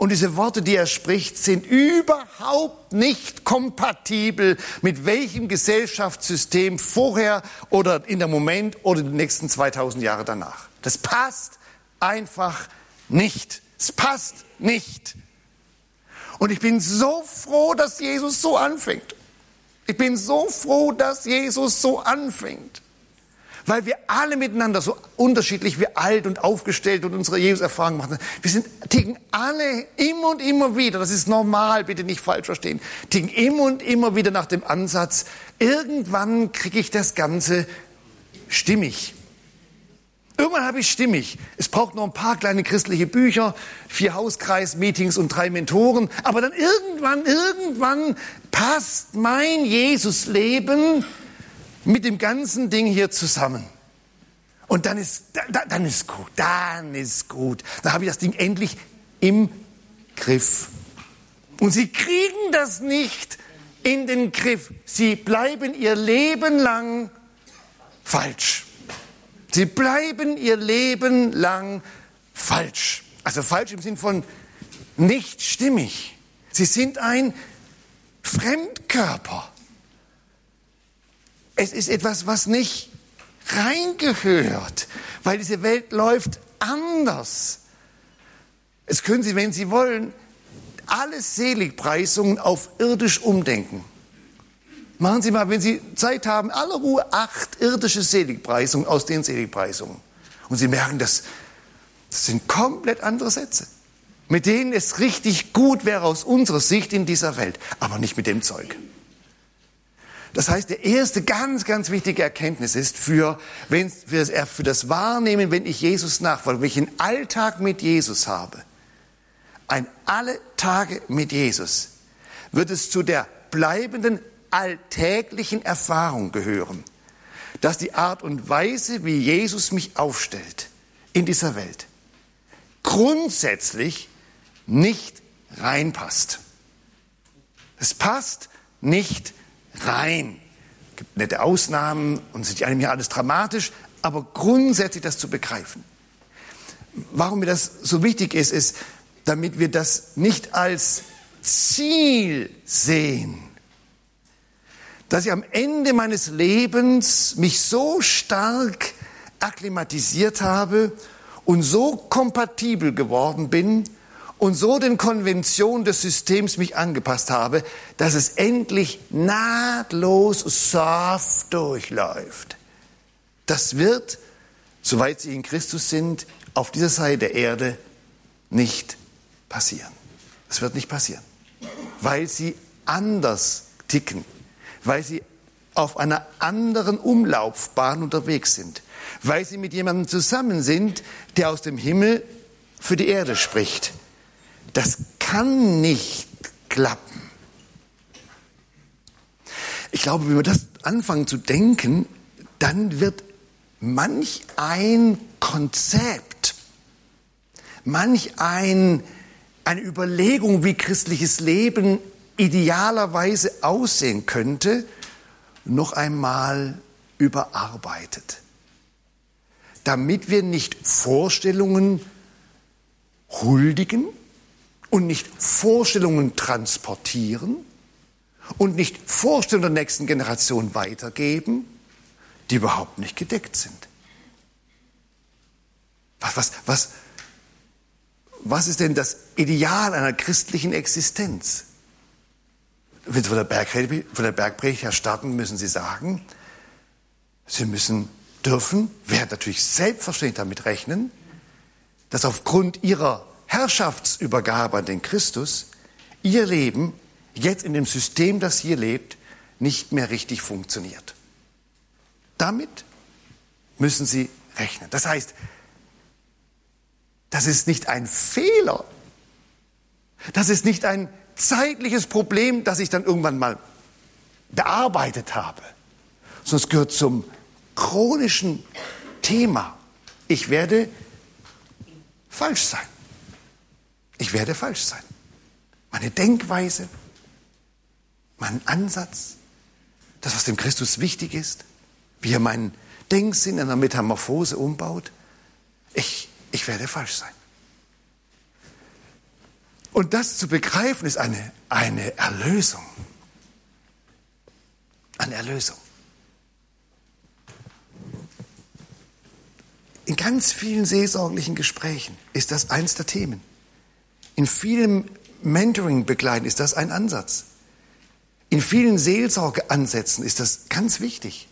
[SPEAKER 1] Und diese Worte, die er spricht, sind überhaupt nicht kompatibel mit welchem Gesellschaftssystem vorher oder in dem Moment oder die nächsten zweitausend Jahre danach. Das passt einfach nicht. Es passt nicht. Und ich bin so froh, dass Jesus so anfängt. Ich bin so froh, dass Jesus so anfängt. Weil wir alle miteinander, so unterschiedlich wie alt und aufgestellt und unsere Jesus-Erfahrung machen, wir sind, ticken alle immer und immer wieder, das ist normal, bitte nicht falsch verstehen, ticken immer und immer wieder nach dem Ansatz, irgendwann kriege ich das Ganze stimmig. Irgendwann habe ich stimmig. Es braucht noch ein paar kleine christliche Bücher, vier Hauskreis-Meetings und drei Mentoren, aber dann irgendwann, irgendwann passt mein Jesus-Leben mit dem ganzen Ding hier zusammen. Und dann ist, da, dann ist gut, dann ist gut. Dann habe ich das Ding endlich im Griff. Und sie kriegen das nicht in den Griff. Sie bleiben ihr Leben lang falsch. Sie bleiben ihr Leben lang falsch. Also falsch im Sinn von nicht stimmig. Sie sind ein Fremdkörper. Es ist etwas, was nicht reingehört, weil diese Welt läuft anders. Es können Sie, wenn Sie wollen, alle Seligpreisungen auf irdisch umdenken. Machen Sie mal, wenn Sie Zeit haben, aller Ruhe acht irdische Seligpreisungen aus den Seligpreisungen. Und Sie merken, das, das sind komplett andere Sätze, mit denen es richtig gut wäre aus unserer Sicht in dieser Welt, aber nicht mit dem Zeug. Das heißt, der erste ganz, ganz wichtige Erkenntnis ist für, wenn, für, das, für das Wahrnehmen, wenn ich Jesus nachfolge, wenn ich einen Alltag mit Jesus habe, ein alle Tage mit Jesus, wird es zu der bleibenden alltäglichen Erfahrung gehören, dass die Art und Weise, wie Jesus mich aufstellt in dieser Welt, grundsätzlich nicht reinpasst. Es passt nicht rein. Es gibt nette Ausnahmen und es ist nicht alles dramatisch, aber grundsätzlich das zu begreifen. Warum mir das so wichtig ist, ist, damit wir das nicht als Ziel sehen, dass ich am Ende meines Lebens mich so stark akklimatisiert habe und so kompatibel geworden bin und so den Konventionen des Systems mich angepasst habe, dass es endlich nahtlos soft durchläuft. Das wird, soweit Sie in Christus sind, auf dieser Seite der Erde nicht passieren. Das wird nicht passieren, weil Sie anders ticken, weil Sie auf einer anderen Umlaufbahn unterwegs sind, weil Sie mit jemandem zusammen sind, der aus dem Himmel für die Erde spricht. Das kann nicht klappen. Ich glaube, wenn wir das anfangen zu denken, dann wird manch ein Konzept, manch ein, eine Überlegung, wie christliches Leben idealerweise aussehen könnte, noch einmal überarbeitet. Damit wir nicht Vorstellungen huldigen und nicht Vorstellungen transportieren und nicht Vorstellungen der nächsten Generation weitergeben, die überhaupt nicht gedeckt sind. Was, was, was, was ist denn das Ideal einer christlichen Existenz? Wenn Sie von der Bergpredigt, von der Bergpredigt her starten, müssen Sie sagen, Sie müssen dürfen, werden natürlich selbstverständlich damit rechnen, dass aufgrund Ihrer Herrschaftsübergabe an den Christus Ihr Leben jetzt in dem System, das hier lebt, nicht mehr richtig funktioniert. Damit müssen Sie rechnen. Das heißt, das ist nicht ein Fehler. Das ist nicht ein zeitliches Problem, das ich dann irgendwann mal bearbeitet habe, sondern es gehört zum chronischen Thema. Ich werde falsch sein. Ich werde falsch sein. Meine Denkweise, mein Ansatz, das, was dem Christus wichtig ist, wie er meinen Denksinn in einer Metamorphose umbaut, ich, ich werde falsch sein. Und das zu begreifen ist eine, eine Erlösung. Eine Erlösung. In ganz vielen seelsorglichen Gesprächen ist das eins der Themen. In vielen Mentoring-Begleiten ist das ein Ansatz. In vielen Seelsorgeansätzen ist das ganz wichtig.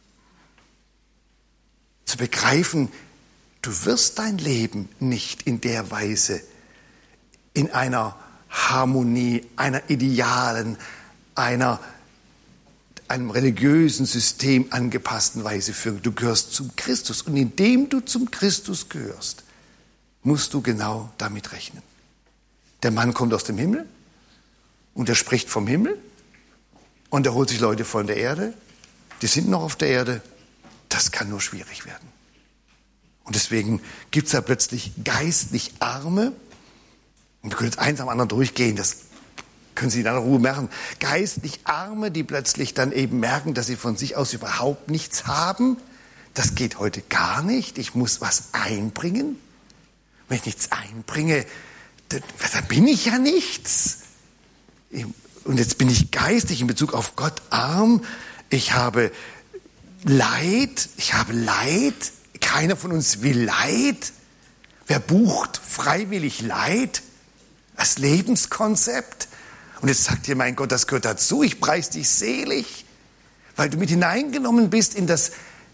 [SPEAKER 1] Zu begreifen, du wirst dein Leben nicht in der Weise, in einer Harmonie, einer idealen, einer einem religiösen System angepassten Weise führen. Du gehörst zum Christus. Und indem du zum Christus gehörst, musst du genau damit rechnen. Der Mann kommt aus dem Himmel und er spricht vom Himmel und er holt sich Leute von der Erde. Die sind noch auf der Erde. Das kann nur schwierig werden. Und deswegen gibt es da plötzlich geistlich Arme. Und wir können jetzt eins am anderen durchgehen, das können Sie in aller Ruhe machen. Geistlich Arme, die plötzlich dann eben merken, dass sie von sich aus überhaupt nichts haben. Das geht heute gar nicht. Ich muss was einbringen. Wenn ich nichts einbringe, dann, dann bin ich ja nichts. Und jetzt bin ich geistig in Bezug auf Gott arm. Ich habe Leid. Ich habe Leid. Keiner von uns will Leid. Wer bucht freiwillig Leid als Lebenskonzept? Und jetzt sagt ihr, mein Gott, das gehört dazu, ich preise dich selig, weil du mit hineingenommen bist in das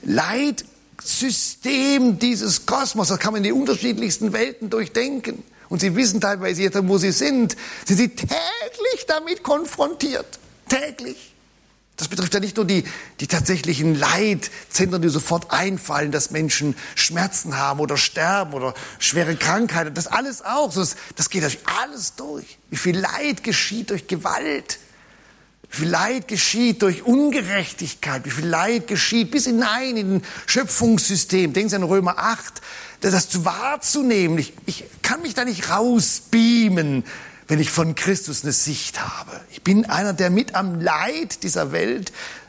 [SPEAKER 1] Leitsystem dieses Kosmos. Das kann man in die unterschiedlichsten Welten durchdenken. Und Sie wissen teilweise jetzt, wo Sie sind, sind Sie täglich damit konfrontiert. Täglich. Das betrifft ja nicht nur die, die tatsächlichen Leidzentren, die sofort einfallen, dass Menschen Schmerzen haben oder sterben oder schwere Krankheiten. Das alles auch. Das, das geht durch alles durch. Wie viel Leid geschieht durch Gewalt. Wie viel Leid geschieht durch Ungerechtigkeit. Wie viel Leid geschieht bis hinein in ein Schöpfungssystem. Denken Sie an Römer acht. Das wahrzunehmen. Ich, ich kann mich da nicht rausbeamen, wenn ich von Christus eine Sicht habe. Ich bin einer, der mit am Leid dieser Welt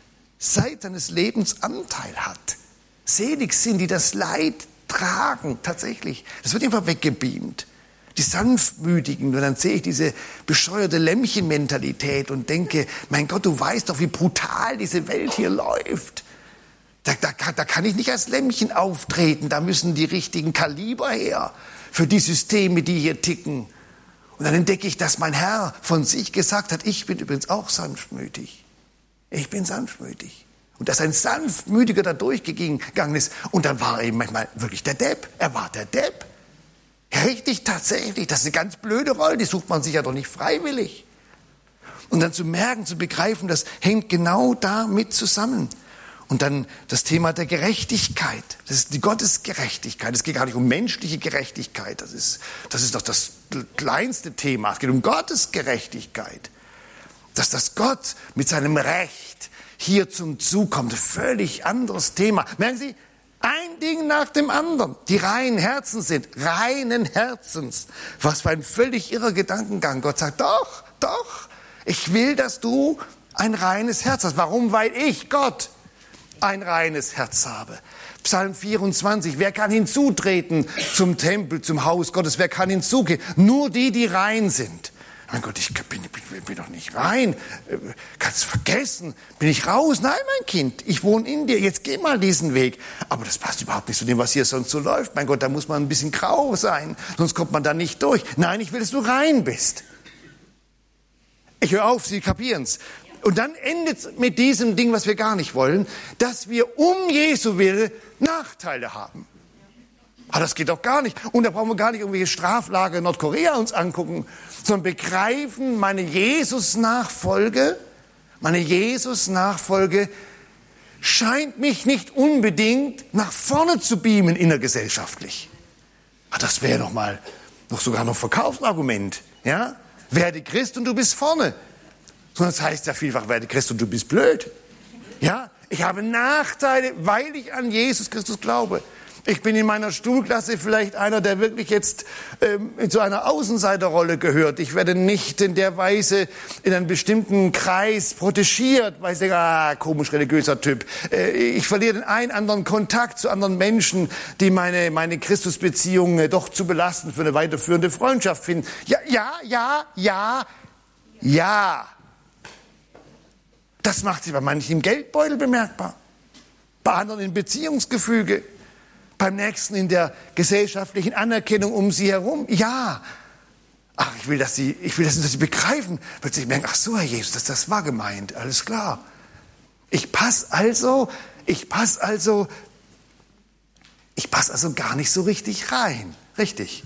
[SPEAKER 1] seit seines Lebens Anteil hat. Selig sind, die das Leid tragen, tatsächlich. Das wird einfach weggebeamt. Die Sanftmütigen. Und dann sehe ich diese bescheuerte Lämmchenmentalität und denke, mein Gott, du weißt doch, wie brutal diese Welt hier läuft. Da, da, da kann ich nicht als Lämmchen auftreten. Da müssen die richtigen Kaliber her für die Systeme, die hier ticken. Und dann entdecke ich, dass mein Herr von sich gesagt hat, ich bin übrigens auch sanftmütig. Ich bin sanftmütig. Und dass ein Sanftmütiger da durchgegangen ist. Und dann war er eben manchmal wirklich der Depp. Er war der Depp. Ja, richtig, tatsächlich. Das ist eine ganz blöde Rolle. Die sucht man sich ja doch nicht freiwillig. Und dann zu merken, zu begreifen, das hängt genau damit zusammen. Und dann das Thema der Gerechtigkeit. Das ist die Gottesgerechtigkeit. Es geht gar nicht um menschliche Gerechtigkeit. Das ist, das ist doch das kleinste Thema. Es geht um Gottesgerechtigkeit. Dass das Gott mit seinem Recht hier zum Zug kommt. Ein völlig anderes Thema. Merken Sie, ein Ding nach dem anderen. Die reinen Herzen sind reinen Herzens. Was für ein völlig irrer Gedankengang. Gott sagt, doch, doch. Ich will, dass du ein reines Herz hast. Warum? Weil ich, Gott, ein reines Herz habe. Psalm vierundzwanzig, wer kann hinzutreten zum Tempel, zum Haus Gottes? Wer kann hinzugehen? Nur die, die rein sind. Mein Gott, ich bin, bin, bin doch nicht rein. Kannst du vergessen. Bin ich raus? Nein, mein Kind, ich wohne in dir. Jetzt geh mal diesen Weg. Aber das passt überhaupt nicht zu dem, was hier sonst so läuft. Mein Gott, da muss man ein bisschen grau sein. Sonst kommt man da nicht durch. Nein, ich will, dass du rein bist. Ich höre auf, Sie kapieren's. Und dann endet es mit diesem Ding, was wir gar nicht wollen, dass wir um Jesu Willen Nachteile haben. Aber das geht doch gar nicht. Und da brauchen wir gar nicht irgendwelche Straflager in Nordkorea uns angucken, sondern begreifen, meine Jesus-Nachfolge, meine Jesus-Nachfolge scheint mich nicht unbedingt nach vorne zu beamen innergesellschaftlich. Ach, das wäre doch mal noch sogar noch Verkaufsargument. Ja? Werde Christ und du bist vorne. Sondern das heißt ja vielfach, werde Christ und du bist blöd. Ja, ich habe Nachteile, weil ich an Jesus Christus glaube. Ich bin in meiner Stuhlklasse vielleicht einer, der wirklich jetzt ähm, zu einer Außenseiterrolle gehört. Ich werde nicht in der Weise in einem bestimmten Kreis protegiert, weil ich denke, ah, komisch religiöser Typ. Äh, ich verliere den einen anderen Kontakt zu anderen Menschen, die meine, meine Christusbeziehung äh, doch zu belastend für eine weiterführende Freundschaft finden. Ja, ja, ja, ja, ja. Das macht sich bei manchen im Geldbeutel bemerkbar, bei anderen im Beziehungsgefüge, beim Nächsten in der gesellschaftlichen Anerkennung um sie herum. Ja, ach, ich will, dass sie, ich will, dass sie begreifen, plötzlich merken, ach so, Herr Jesus, das, das war gemeint, alles klar. Ich passe also, ich passe also, ich passe also gar nicht so richtig rein, richtig.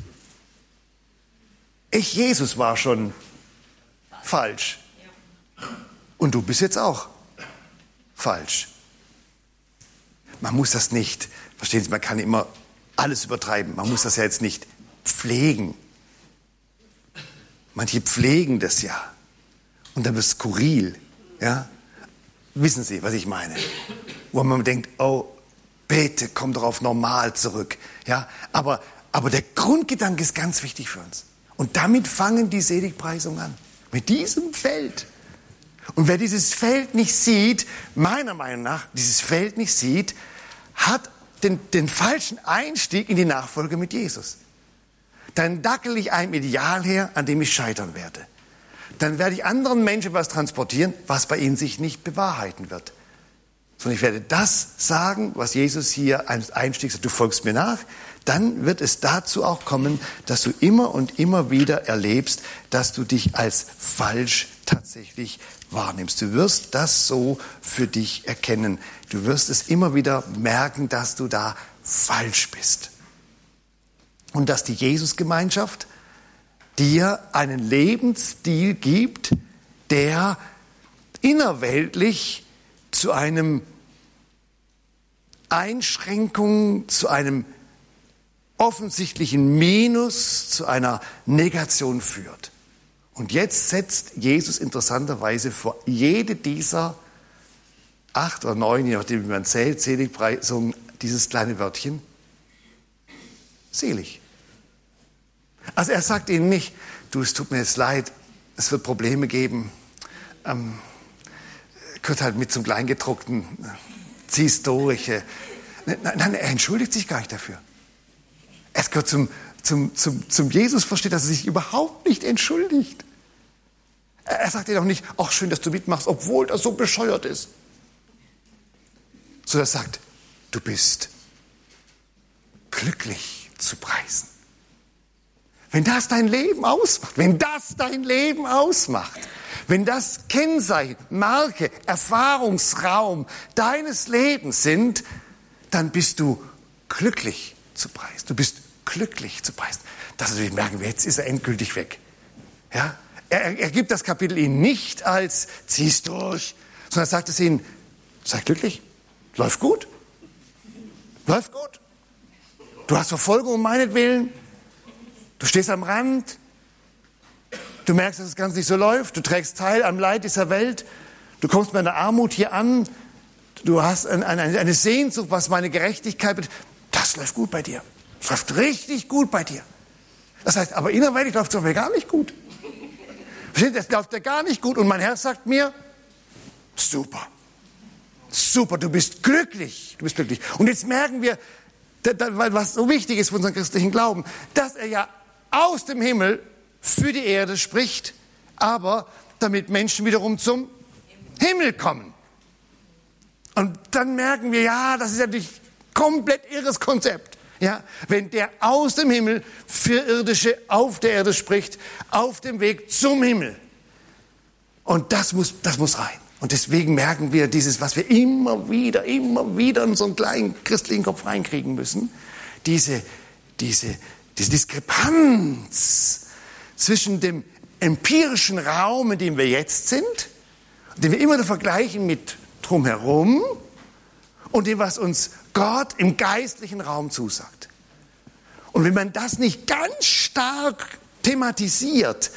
[SPEAKER 1] Ich, Jesus, war schon falsch. Und du bist jetzt auch falsch. Man muss das nicht, verstehen Sie, man kann immer alles übertreiben. Man muss das ja jetzt nicht pflegen. Manche pflegen das ja. Und dann wird es skurril. Ja? Wissen Sie, was ich meine? Wo man denkt, oh, bitte, komm doch auf normal zurück. Ja? Aber, aber der Grundgedanke ist ganz wichtig für uns. Und damit fangen die Seligpreisungen an. Mit diesem Feld. Und wer dieses Feld nicht sieht, meiner Meinung nach, dieses Feld nicht sieht, hat den, den falschen Einstieg in die Nachfolge mit Jesus. Dann dackel ich einem Ideal her, an dem ich scheitern werde. Dann werde ich anderen Menschen was transportieren, was bei ihnen sich nicht bewahrheiten wird. Sondern ich werde das sagen, was Jesus hier als Einstieg sagt, du folgst mir nach, dann wird es dazu auch kommen, dass du immer und immer wieder erlebst, dass du dich als falsch tatsächlich wahrnimmst. Du wirst das so für dich erkennen. Du wirst es immer wieder merken, dass du da falsch bist. Und dass die Jesusgemeinschaft dir einen Lebensstil gibt, der innerweltlich zu einem Einschränkung, zu einem offensichtlichen Minus, zu einer Negation führt. Und jetzt setzt Jesus interessanterweise vor jede dieser acht oder neun, je nachdem wie man zählt, Seligpreisungen, dieses kleine Wörtchen, selig. Also er sagt ihnen nicht, du, es tut mir jetzt leid, es wird Probleme geben, ähm, gehört halt mit zum Kleingedruckten, zieh's durch. Äh, nein, nein, er entschuldigt sich gar nicht dafür. Es gehört zum, zum, zum, zum Jesus, versteht, dass er sich überhaupt nicht entschuldigt. Er sagt dir doch nicht, ach schön, dass du mitmachst, obwohl das so bescheuert ist. Sondern er sagt, du bist glücklich zu preisen. Wenn das dein Leben ausmacht, wenn das dein Leben ausmacht, wenn das Kennzeichen, Marke, Erfahrungsraum deines Lebens sind, dann bist du glücklich zu preisen. Du bist glücklich zu preisen. Das natürlich merken wir, jetzt ist er endgültig weg. Ja? Er, er gibt das Kapitel ihnen nicht als zieh's durch, sondern er sagt es ihnen, sei glücklich, läuft gut, läuft gut. Du hast Verfolgung um meinetwillen, du stehst am Rand, du merkst, dass das Ganze nicht so läuft, du trägst teil am Leid dieser Welt, du kommst mit einer Armut hier an, du hast eine, eine, eine Sehnsucht, was meine Gerechtigkeit betrifft. Das läuft gut bei dir. Das läuft richtig gut bei dir. Das heißt, aber innerweltlich läuft es gar nicht gut. Versteht ihr, das läuft ja gar nicht gut. Und mein Herr sagt mir, super, super, du bist glücklich, du bist glücklich. Und jetzt merken wir, weil was so wichtig ist für unseren christlichen Glauben, dass er ja aus dem Himmel für die Erde spricht, aber damit Menschen wiederum zum Himmel kommen. Und dann merken wir, ja, das ist natürlich komplett irres Konzept. Ja, wenn der aus dem Himmel für Irdische auf der Erde spricht, auf dem Weg zum Himmel. Und das muss, das muss rein. Und deswegen merken wir dieses, was wir immer wieder, immer wieder in so einen kleinen christlichen Kopf reinkriegen müssen, diese, diese, diese Diskrepanz zwischen dem empirischen Raum, in dem wir jetzt sind, den wir immer wieder vergleichen mit drumherum, und dem, was uns Gott im geistlichen Raum zusagt. Und wenn man das nicht ganz stark thematisiert,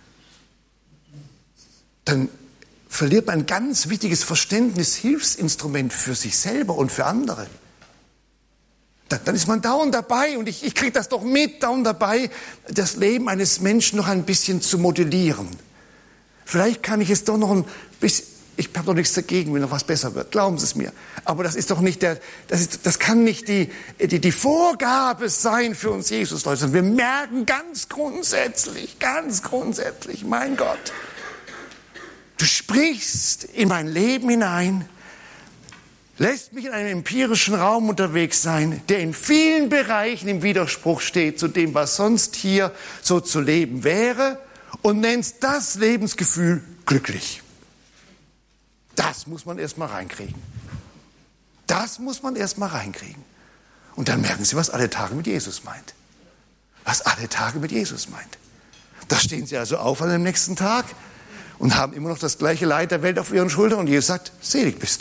[SPEAKER 1] dann verliert man ein ganz wichtiges Verständnis, Hilfsinstrument für sich selber und für andere. dann, dann ist man dauernd dabei und ich, ich kriege das doch mit, dauernd dabei, das Leben eines Menschen noch ein bisschen zu modellieren. Vielleicht kann ich es doch noch ein bisschen, ich habe doch nichts dagegen, wenn noch was besser wird, glauben Sie es mir. Aber das ist doch nicht der, das, ist, das kann nicht die, die, die Vorgabe sein für uns Jesus-Leute, sondern wir merken ganz grundsätzlich, ganz grundsätzlich, mein Gott, du sprichst in mein Leben hinein, lässt mich in einem empirischen Raum unterwegs sein, der in vielen Bereichen im Widerspruch steht zu dem, was sonst hier so zu leben wäre, und nennst das Lebensgefühl glücklich. Das muss man erst mal reinkriegen. Das muss man erst mal reinkriegen. Und dann merken Sie, was alle Tage mit Jesus meint. Was alle Tage mit Jesus meint. Da stehen Sie also auf an dem nächsten Tag und haben immer noch das gleiche Leid der Welt auf Ihren Schultern und Jesus sagt, selig bist du.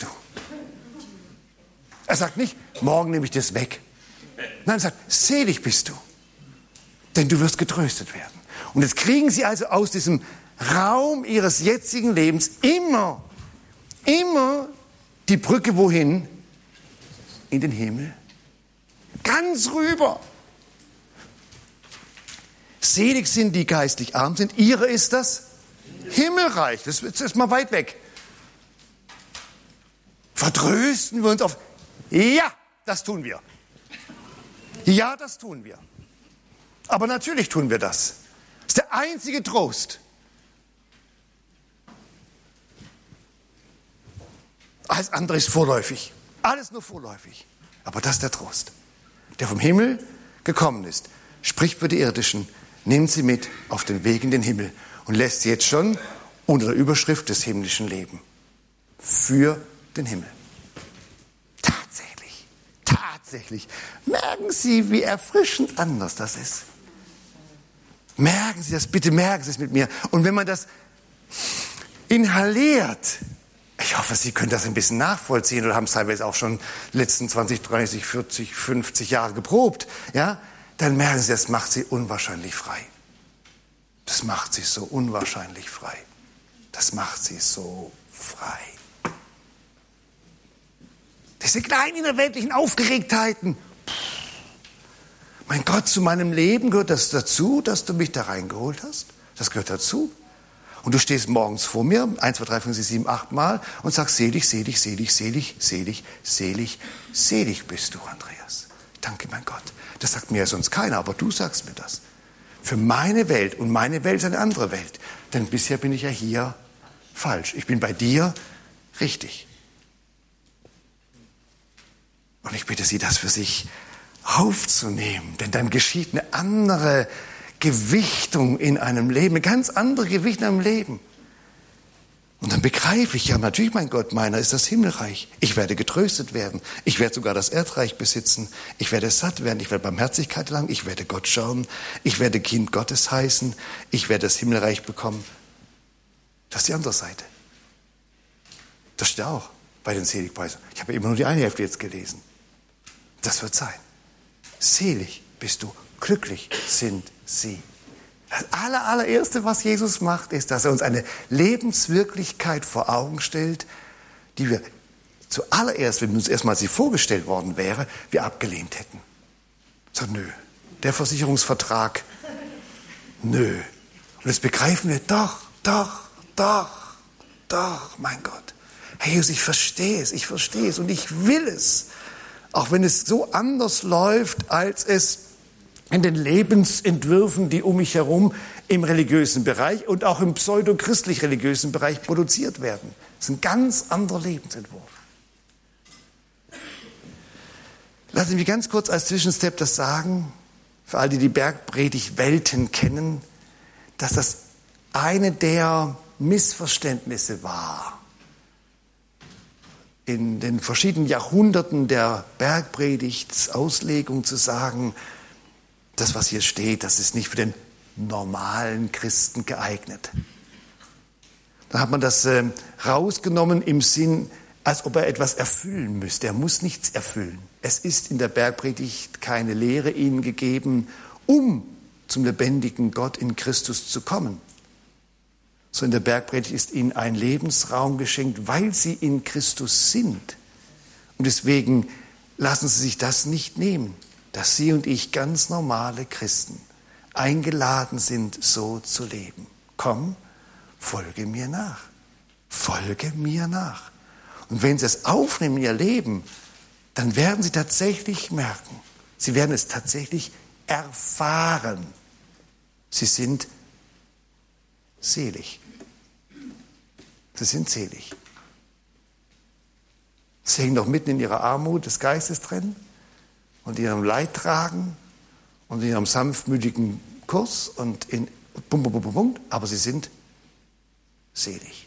[SPEAKER 1] Er sagt nicht, morgen nehme ich das weg. Nein, er sagt, selig bist du, denn du wirst getröstet werden. Und jetzt kriegen Sie also aus diesem Raum Ihres jetzigen Lebens immer, immer die Brücke wohin? In den Himmel. Ganz rüber. Selig sind die geistlich arm sind. Ihre ist das Himmelreich. Das ist mal weit weg. Vertrösten wir uns auf... Ja, das tun wir. Ja, das tun wir. Aber natürlich tun wir das. Das ist der einzige Trost. Alles andere ist vorläufig. Alles nur vorläufig. Aber das ist der Trost, der vom Himmel gekommen ist. Spricht für die Irdischen, nimmt sie mit auf den Weg in den Himmel und lässt sie jetzt schon unter der Überschrift des himmlischen Leben. Für den Himmel. Tatsächlich, tatsächlich. Merken Sie, wie erfrischend anders das ist. Merken Sie das, bitte merken Sie es mit mir. Und wenn man das inhaliert, ich hoffe, Sie können das ein bisschen nachvollziehen oder haben es teilweise auch schon die letzten zwanzig, dreißig, vierzig, fünfzig Jahre geprobt, ja, dann merken Sie, das macht Sie unwahrscheinlich frei. Das macht Sie so unwahrscheinlich frei. Das macht Sie so frei. Diese kleinen innerweltlichen Aufgeregtheiten. Mein Gott, zu meinem Leben gehört das dazu, dass du mich da reingeholt hast. Das gehört dazu. Und du stehst morgens vor mir, eins, zwei, drei, fünf, sechs, sieben, acht Mal und sagst, selig, selig, selig, selig, selig, selig, selig bist du, Andreas. Danke, mein Gott. Das sagt mir ja sonst keiner, aber du sagst mir das. Für meine Welt, und meine Welt ist eine andere Welt. Denn bisher bin ich ja hier falsch. Ich bin bei dir richtig. Und ich bitte Sie, das für sich aufzunehmen, denn dann geschieht eine andere Gewichtung in einem Leben, eine ganz andere Gewichtung in einem Leben. Und dann begreife ich, ja natürlich, mein Gott, meiner ist das Himmelreich. Ich werde getröstet werden. Ich werde sogar das Erdreich besitzen. Ich werde satt werden. Ich werde Barmherzigkeit erlangen. Ich werde Gott schauen. Ich werde Kind Gottes heißen. Ich werde das Himmelreich bekommen. Das ist die andere Seite. Das steht auch bei den Seligpreisen. Ich habe ja immer nur die eine Hälfte jetzt gelesen. Das wird sein. Selig bist du, glücklich sind sie. Das aller, allererste, was Jesus macht, ist, dass er uns eine Lebenswirklichkeit vor Augen stellt, die wir zuallererst, wenn uns erstmal sie vorgestellt worden wäre, wir abgelehnt hätten. So, nö, der Versicherungsvertrag, nö. Und jetzt begreifen wir, doch, doch, doch, doch, mein Gott. Herr Jesus, ich verstehe es, ich verstehe es und ich will es. Auch wenn es so anders läuft, als es in den Lebensentwürfen, die um mich herum im religiösen Bereich und auch im pseudo-christlich-religiösen Bereich produziert werden. Das ist ein ganz anderer Lebensentwurf. Lassen Sie mich ganz kurz als Zwischenstep das sagen, für all die die Bergpredigt-Welten kennen, dass das eine der Missverständnisse war, in den verschiedenen Jahrhunderten der Bergpredigtsauslegung zu sagen, das, was hier steht, das ist nicht für den normalen Christen geeignet. Da hat man das äh, rausgenommen im Sinn, als ob er etwas erfüllen müsste. Er muss nichts erfüllen. Es ist in der Bergpredigt keine Lehre ihnen gegeben, um zum lebendigen Gott in Christus zu kommen. So in der Bergpredigt ist ihnen ein Lebensraum geschenkt, weil sie in Christus sind. Und deswegen lassen Sie sich das nicht nehmen, dass Sie und ich ganz normale Christen eingeladen sind, so zu leben. Komm, folge mir nach. Folge mir nach. Und wenn Sie es aufnehmen in Ihr Leben, dann werden Sie tatsächlich merken, Sie werden es tatsächlich erfahren. Sie sind selig. Sie sind selig. Sie hängen noch mitten in ihrer Armut des Geistes drin und in ihrem Leidtragen und in ihrem sanftmütigen Kurs und in bum, bum, bum, bum, aber sie sind selig.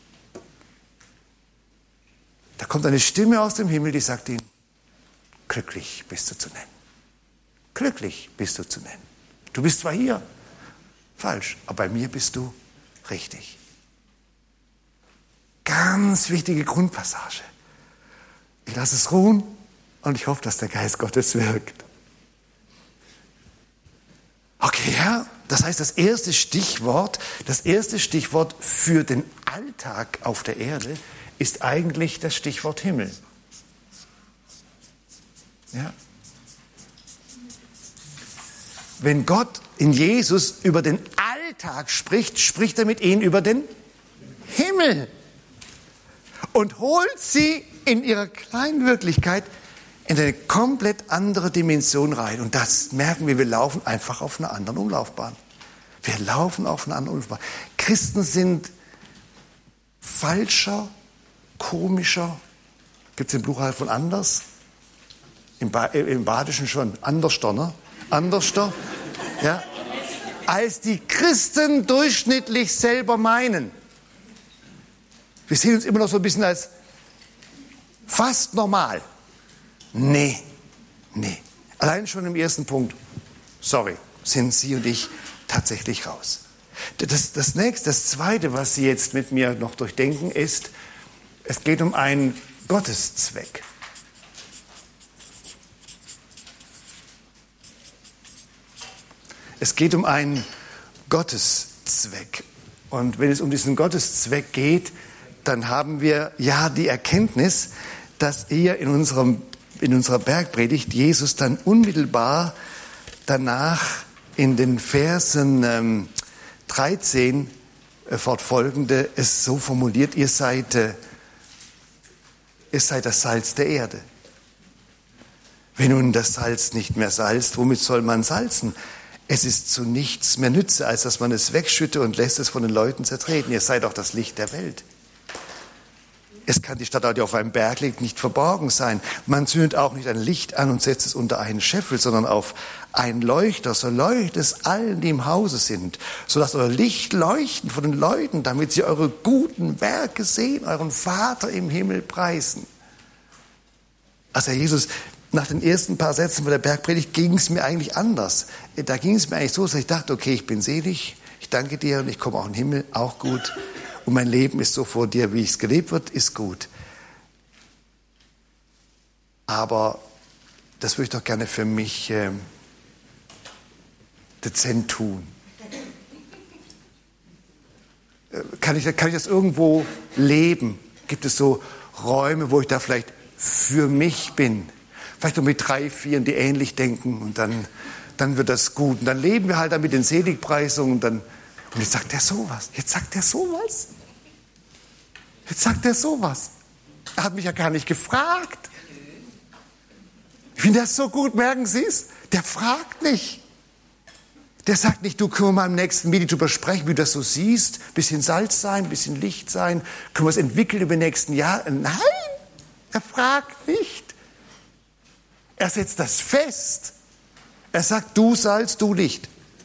[SPEAKER 1] Da kommt eine Stimme aus dem Himmel, die sagt ihnen, glücklich bist du zu nennen. Glücklich bist du zu nennen. Du bist zwar hier, falsch, aber bei mir bist du richtig. Ganz wichtige Grundpassage. Ich lasse es ruhen und ich hoffe, dass der Geist Gottes wirkt. Okay, ja, das heißt, das erste Stichwort, das erste Stichwort für den Alltag auf der Erde ist eigentlich das Stichwort Himmel. Ja. Wenn Gott in Jesus über den Alltag spricht, spricht er mit ihnen über den Himmel und holt sie in ihrer kleinen Wirklichkeit in eine komplett andere Dimension rein. Und das merken wir, wir laufen einfach auf einer anderen Umlaufbahn. Wir laufen auf einer anderen Umlaufbahn. Christen sind falscher, komischer, gibt es im Plural von anders? Im, ba- im Badischen schon, anderster, ne? Anderster, ja? Als die Christen durchschnittlich selber meinen. Wir sehen uns immer noch so ein bisschen als fast normal. Nee, nee. Allein schon im ersten Punkt, sorry, sind Sie und ich tatsächlich raus. Das, das nächste, das zweite, was Sie jetzt mit mir noch durchdenken, ist, es geht um einen Gotteszweck. Es geht um einen Gotteszweck. Und wenn es um diesen Gotteszweck geht, dann haben wir ja die Erkenntnis, dass hier in, unserem, in unserer Bergpredigt Jesus dann unmittelbar danach in den Versen ähm, dreizehn äh, fortfolgende es so formuliert, ihr seid, äh, ihr seid das Salz der Erde. Wenn nun das Salz nicht mehr salzt, womit soll man salzen? Es ist zu nichts mehr nütze, als dass man es wegschütte und lässt es von den Leuten zertreten. Ihr seid auch das Licht der Welt. Es kann die Stadt, die auf einem Berg liegt, nicht verborgen sein. Man zündet auch nicht ein Licht an und setzt es unter einen Scheffel, sondern auf einen Leuchter. So leuchtet es allen, die im Hause sind. So lasst euer Licht leuchten von den Leuten, damit sie eure guten Werke sehen, euren Vater im Himmel preisen. Als Herr Jesus nach den ersten paar Sätzen von der Bergpredigt ging es mir eigentlich anders. Da ging es mir eigentlich so, dass ich dachte, okay, ich bin selig, ich danke dir und ich komme auch in den Himmel, auch gut. Und mein Leben ist so vor dir, wie es gelebt wird, ist gut. Aber das würde ich doch gerne für mich äh, dezent tun. Kann ich, kann ich das irgendwo leben? Gibt es so Räume, wo ich da vielleicht für mich bin? Vielleicht nur mit drei, vier, die ähnlich denken und dann, dann wird das gut. Und dann leben wir halt dann mit den Seligpreisungen und dann Und jetzt sagt er sowas. Jetzt sagt er sowas. Jetzt sagt er sowas. Er hat mich ja gar nicht gefragt. Ich finde das so gut, merken Sie es? Der fragt nicht. Der sagt nicht, du, können wir mal im nächsten Meeting darüber sprechen, wie du das so siehst. Ein bisschen Salz sein, ein bisschen Licht sein. Können wir es entwickeln über die nächsten Jahre? Nein, er fragt nicht. Er setzt das fest. Er sagt, du Salz, du Licht.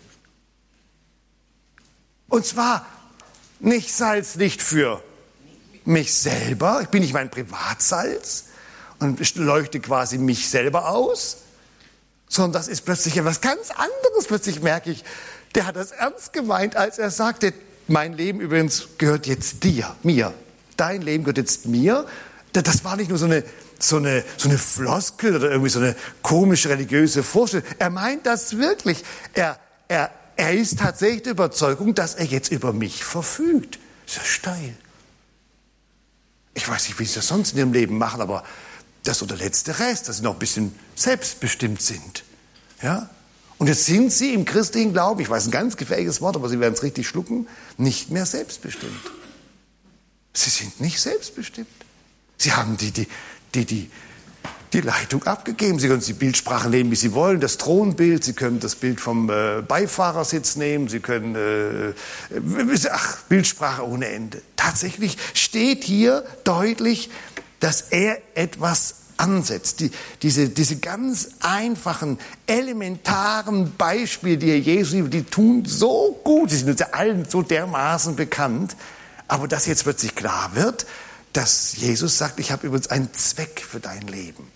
[SPEAKER 1] Und zwar nicht Salz, Licht für mich selber. Ich bin nicht mein Privatsalz und ich leuchte quasi mich selber aus, sondern das ist plötzlich etwas ganz anderes. Plötzlich merke ich, der hat das ernst gemeint, als er sagte, mein Leben übrigens gehört jetzt dir, mir. Dein Leben gehört jetzt mir. Das war nicht nur so eine, so eine, so eine Floskel oder irgendwie so eine komische religiöse Vorstellung. Er meint das wirklich. Er, er, er ist tatsächlich der Überzeugung, dass er jetzt über mich verfügt. Das ist ja steil. Ich weiß nicht, wie sie das sonst in ihrem Leben machen, aber das so der letzte Rest, dass sie noch ein bisschen selbstbestimmt sind. Ja? Und jetzt sind sie im christlichen Glauben, ich weiß, ein ganz gefährliches Wort, aber sie werden es richtig schlucken, nicht mehr selbstbestimmt. Sie sind nicht selbstbestimmt. Sie haben die, die, die, die, die Leitung abgegeben. Sie können die Bildsprache nehmen, wie sie wollen, das Thronbild, sie können das Bild vom äh, Beifahrersitz nehmen, sie können, äh, ach, Bildsprache ohne Ende. Tatsächlich steht hier deutlich, dass er etwas ansetzt. Die, diese, diese ganz einfachen, elementaren Beispiele, die Herr Jesus, die tun so gut, sie sind uns ja allen so dermaßen bekannt, aber dass jetzt plötzlich klar wird, dass Jesus sagt, ich habe übrigens einen Zweck für dein Leben.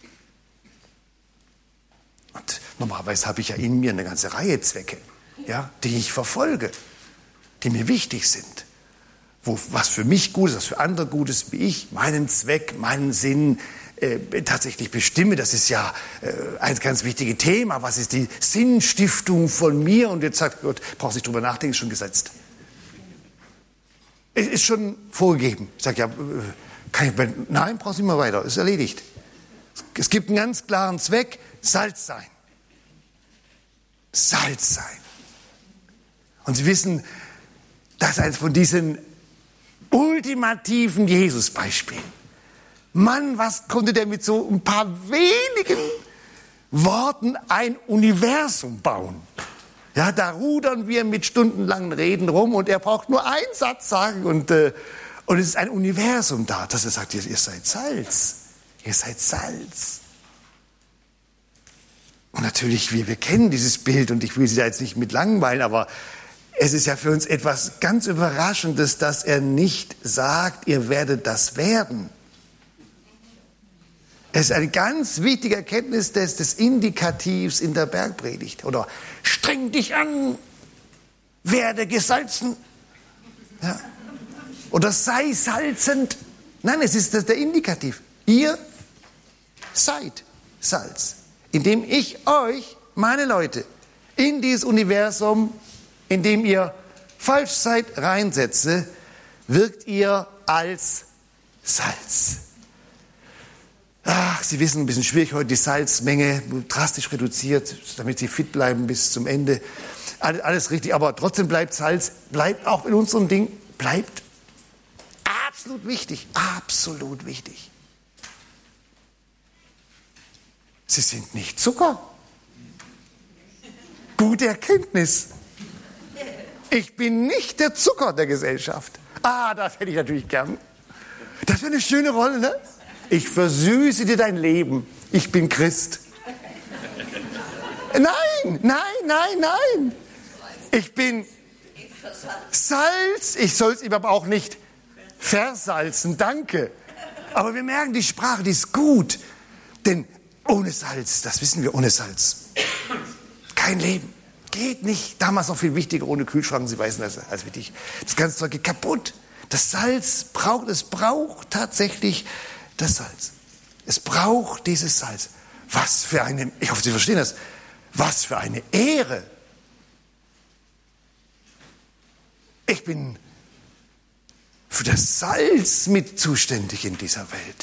[SPEAKER 1] Und normalerweise habe ich ja in mir eine ganze Reihe Zwecke, ja, die ich verfolge, die mir wichtig sind. Wo, was für mich gut ist, was für andere gut ist, wie ich meinen Zweck, meinen Sinn äh, tatsächlich bestimme. Das ist ja äh, ein ganz wichtiges Thema. Was ist die Sinnstiftung von mir? Und jetzt sagt Gott, brauchst nicht drüber nachdenken, ist schon gesetzt. Es ist schon vorgegeben. Ich sage, ja, äh, kann ich, nein, brauchst nicht mehr weiter, ist erledigt. Es gibt einen ganz klaren Zweck, Salz sein. Salz sein. Und Sie wissen, das ist eines von diesen ultimativen Jesus-Beispielen. Mann, was konnte der mit so ein paar wenigen Worten ein Universum bauen? Ja, da rudern wir mit stundenlangen Reden rum und er braucht nur einen Satz sagen und, äh, und es ist ein Universum da, dass er sagt, ihr, ihr seid Salz. Ihr seid Salz. Und natürlich, wir, wir kennen dieses Bild und ich will Sie da jetzt nicht mit langweilen, aber es ist ja für uns etwas ganz Überraschendes, dass er nicht sagt, ihr werdet das werden. Es ist eine ganz wichtige Erkenntnis des, des Indikativs in der Bergpredigt. Oder streng dich an, werde gesalzen. Ja. Oder sei salzend. Nein, es ist das der Indikativ. Ihr seid Salz. Indem ich euch, meine Leute, in dieses Universum, in dem ihr falsch seid, reinsetze, wirkt ihr als Salz. Ach, Sie wissen, ein bisschen schwierig heute, die Salzmenge drastisch reduziert, damit Sie fit bleiben bis zum Ende. Alles, alles richtig, aber trotzdem bleibt Salz, bleibt auch in unserem Ding, bleibt absolut wichtig, absolut wichtig. Sie sind nicht Zucker. Gute Erkenntnis. Ich bin nicht der Zucker der Gesellschaft. Ah, das hätte ich natürlich gern. Das wäre eine schöne Rolle, ne? Ich versüße dir dein Leben. Ich bin Christ. Nein, nein, nein, nein. Ich bin Salz. Ich soll es ihm aber auch nicht versalzen. Danke. Aber wir merken, die Sprache, die ist gut. Denn ohne Salz, das wissen wir, ohne Salz, kein Leben. Geht nicht. Damals noch viel wichtiger, ohne Kühlschrank. Sie wissen das als wichtig. Das ganze Zeug geht kaputt. Das Salz braucht, es braucht tatsächlich das Salz. Es braucht dieses Salz. Was für eine, ich hoffe, Sie verstehen das, was für eine Ehre. Ich bin für das Salz mit zuständig in dieser Welt.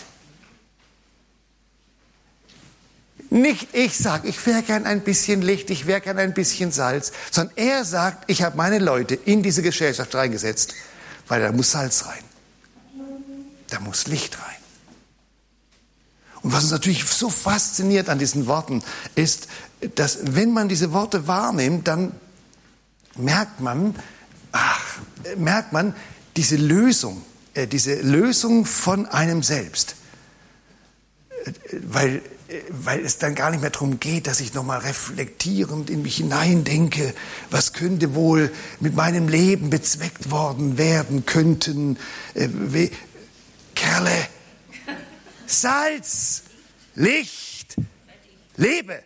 [SPEAKER 1] Nicht ich sage, ich wäre gern ein bisschen Licht, ich wäre gern ein bisschen Salz, sondern er sagt, ich habe meine Leute in diese Gesellschaft reingesetzt, weil da muss Salz rein. Da muss Licht rein. Und was uns natürlich so fasziniert an diesen Worten ist, dass wenn man diese Worte wahrnimmt, dann merkt man, ach, merkt man diese Lösung, äh, diese Lösung von einem selbst. Äh, weil weil es dann gar nicht mehr darum geht, dass ich nochmal reflektierend in mich hineindenke, was könnte wohl mit meinem Leben bezweckt worden werden könnten. Äh, we- Kerle, Salz, Licht, lebe.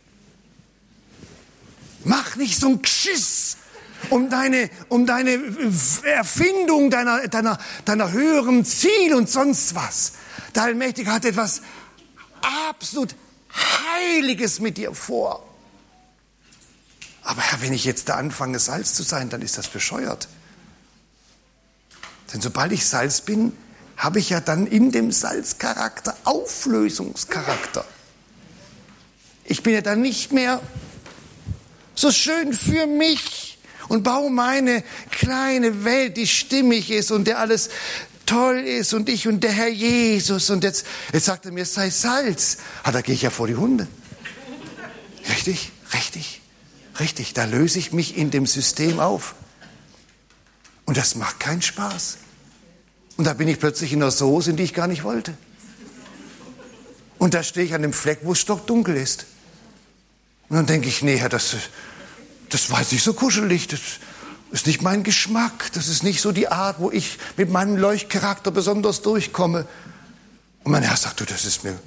[SPEAKER 1] Mach nicht so ein Geschiss um deine, um deine Erfindung deiner, deiner, deiner höheren Ziel und sonst was. Der Allmächtige hat etwas absolut Heiliges mit dir vor. Aber Herr, wenn ich jetzt da anfange, Salz zu sein, dann ist das bescheuert. Denn sobald ich Salz bin, habe ich ja dann in dem Salzcharakter Auflösungscharakter. Ich bin ja dann nicht mehr so schön für mich und baue meine kleine Welt, die stimmig ist und der alles toll ist und ich und der Herr Jesus. Und jetzt, jetzt sagt er mir, sei Salz. Ah, da gehe ich ja vor die Hunde. Richtig, richtig, richtig. Da löse ich mich in dem System auf. Und das macht keinen Spaß. Und da bin ich plötzlich in einer Soße, in die ich gar nicht wollte. Und da stehe ich an dem Fleck, wo es stockdunkel ist. Und dann denke ich, nee, Herr, das, das war jetzt nicht so kuschelig, das ist nicht mein Geschmack, das ist nicht so die Art, wo ich mit meinem Leuchtcharakter besonders durchkomme. Und mein Herr sagt, du, das ist mir...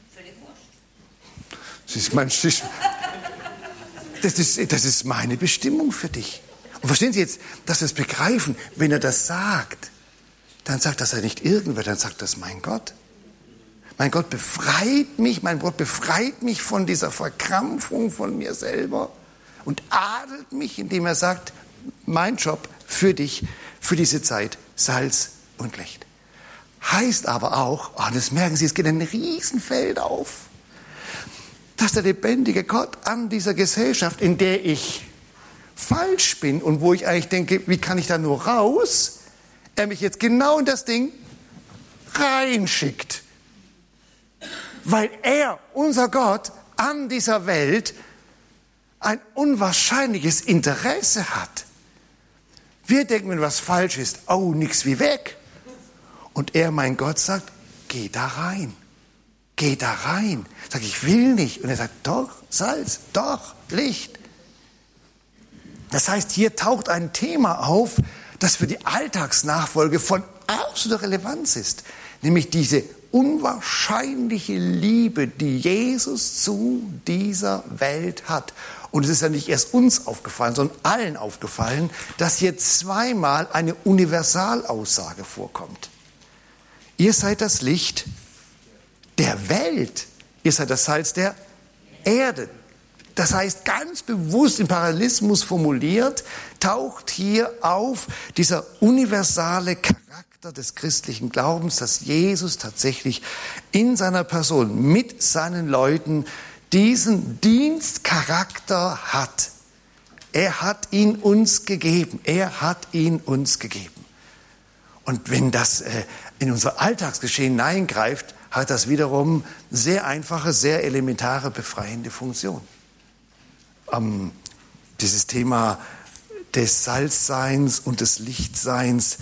[SPEAKER 1] Das ist, mein, das, ist, das ist meine Bestimmung für dich. Und verstehen Sie jetzt, dass wir es begreifen, wenn er das sagt, dann sagt das ja nicht irgendwer, dann sagt das mein Gott. Mein Gott befreit mich, mein Gott befreit mich von dieser Verkrampfung von mir selber und adelt mich, indem er sagt, mein Job für dich, für diese Zeit, Salz und Licht. Heißt aber auch, oh, das merken Sie, es geht ein Riesenfeld auf, dass der lebendige Gott an dieser Gesellschaft, in der ich falsch bin und wo ich eigentlich denke, wie kann ich da nur raus, er mich jetzt genau in das Ding reinschickt. Weil er, unser Gott, an dieser Welt ein unwahrscheinliches Interesse hat. Wir denken, wenn was falsch ist, oh, nix wie weg. Und er, mein Gott, sagt, geh da rein. Geh da rein. Sag, ich will nicht. Und er sagt, doch, Salz, doch, Licht. Das heißt, hier taucht ein Thema auf, das für die Alltagsnachfolge von absoluter Relevanz ist. Nämlich diese unwahrscheinliche Liebe, die Jesus zu dieser Welt hat. Und es ist ja nicht erst uns aufgefallen, sondern allen aufgefallen, dass hier zweimal eine Universalaussage vorkommt. Ihr seid das Licht der Welt. Ihr seid das Salz der Erde. Das heißt, ganz bewusst im Parallelismus formuliert, taucht hier auf dieser universale Charakter des christlichen Glaubens, dass Jesus tatsächlich in seiner Person mit seinen Leuten diesen Dienstcharakter hat. Er hat ihn uns gegeben. Er hat ihn uns gegeben. Und wenn das äh, in unser Alltagsgeschehen hineingreift, hat das wiederum sehr einfache, sehr elementare, befreiende Funktion. Ähm, dieses Thema des Salzseins und des Lichtseins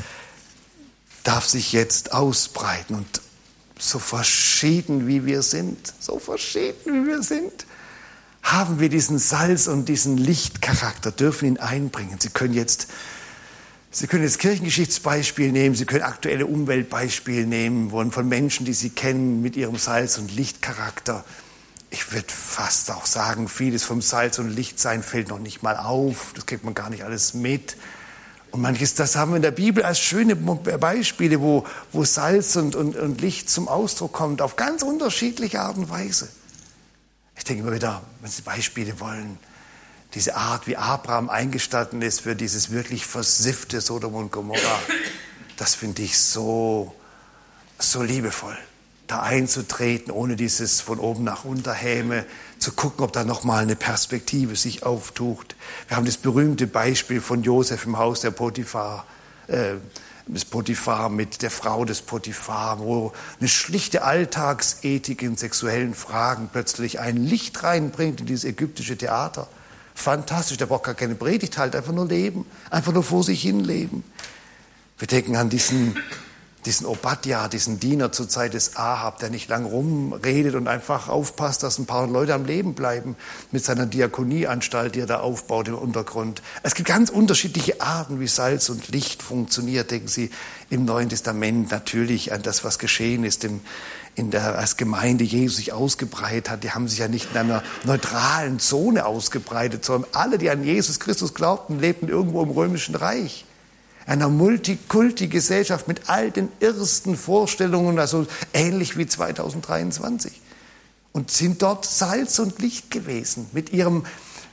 [SPEAKER 1] darf sich jetzt ausbreiten. Und so verschieden wie wir sind, so verschieden wie wir sind, haben wir diesen Salz- und diesen Lichtcharakter, dürfen ihn einbringen. Sie können jetzt, Sie können jetzt Kirchengeschichtsbeispiel nehmen, Sie können aktuelle Umweltbeispiele nehmen, von Menschen, die Sie kennen mit ihrem Salz- und Lichtcharakter. Ich würde fast auch sagen, vieles vom Salz- und Lichtsein fällt noch nicht mal auf. Das kriegt man gar nicht alles mit. Und manches, das haben wir in der Bibel als schöne Beispiele, wo, wo Salz und, und, und Licht zum Ausdruck kommt, auf ganz unterschiedliche Art und Weise. Ich denke immer wieder, wenn Sie Beispiele wollen, diese Art, wie Abraham eingestanden ist für dieses wirklich versiffte Sodom und Gomorra, das finde ich so, so liebevoll. Da einzutreten, ohne dieses von oben nach unten Häme, zu gucken, ob da nochmal eine Perspektive sich auftut. Wir haben das berühmte Beispiel von Josef im Haus der Potiphar, äh, des Potiphar mit der Frau des Potiphar, wo eine schlichte Alltagsethik in sexuellen Fragen plötzlich ein Licht reinbringt in dieses ägyptische Theater. Fantastisch, der braucht gar keine Predigt, halt einfach nur leben, einfach nur vor sich hin leben. Wir denken an diesen diesen Obadja, diesen Diener zur Zeit des Ahab, der nicht lang rumredet und einfach aufpasst, dass ein paar Leute am Leben bleiben mit seiner Diakonieanstalt, die er da aufbaut im Untergrund. Es gibt ganz unterschiedliche Arten, wie Salz und Licht funktioniert. Denken Sie im Neuen Testament natürlich an das, was geschehen ist, im, in der, als Gemeinde Jesus sich ausgebreitet hat. Die haben sich ja nicht in einer neutralen Zone ausgebreitet, sondern alle, die an Jesus Christus glaubten, lebten irgendwo im Römischen Reich. Einer Multikulti-Gesellschaft mit all den irrsten Vorstellungen, also ähnlich wie zwanzig dreiundzwanzig. Und sind dort Salz und Licht gewesen, mit ihrem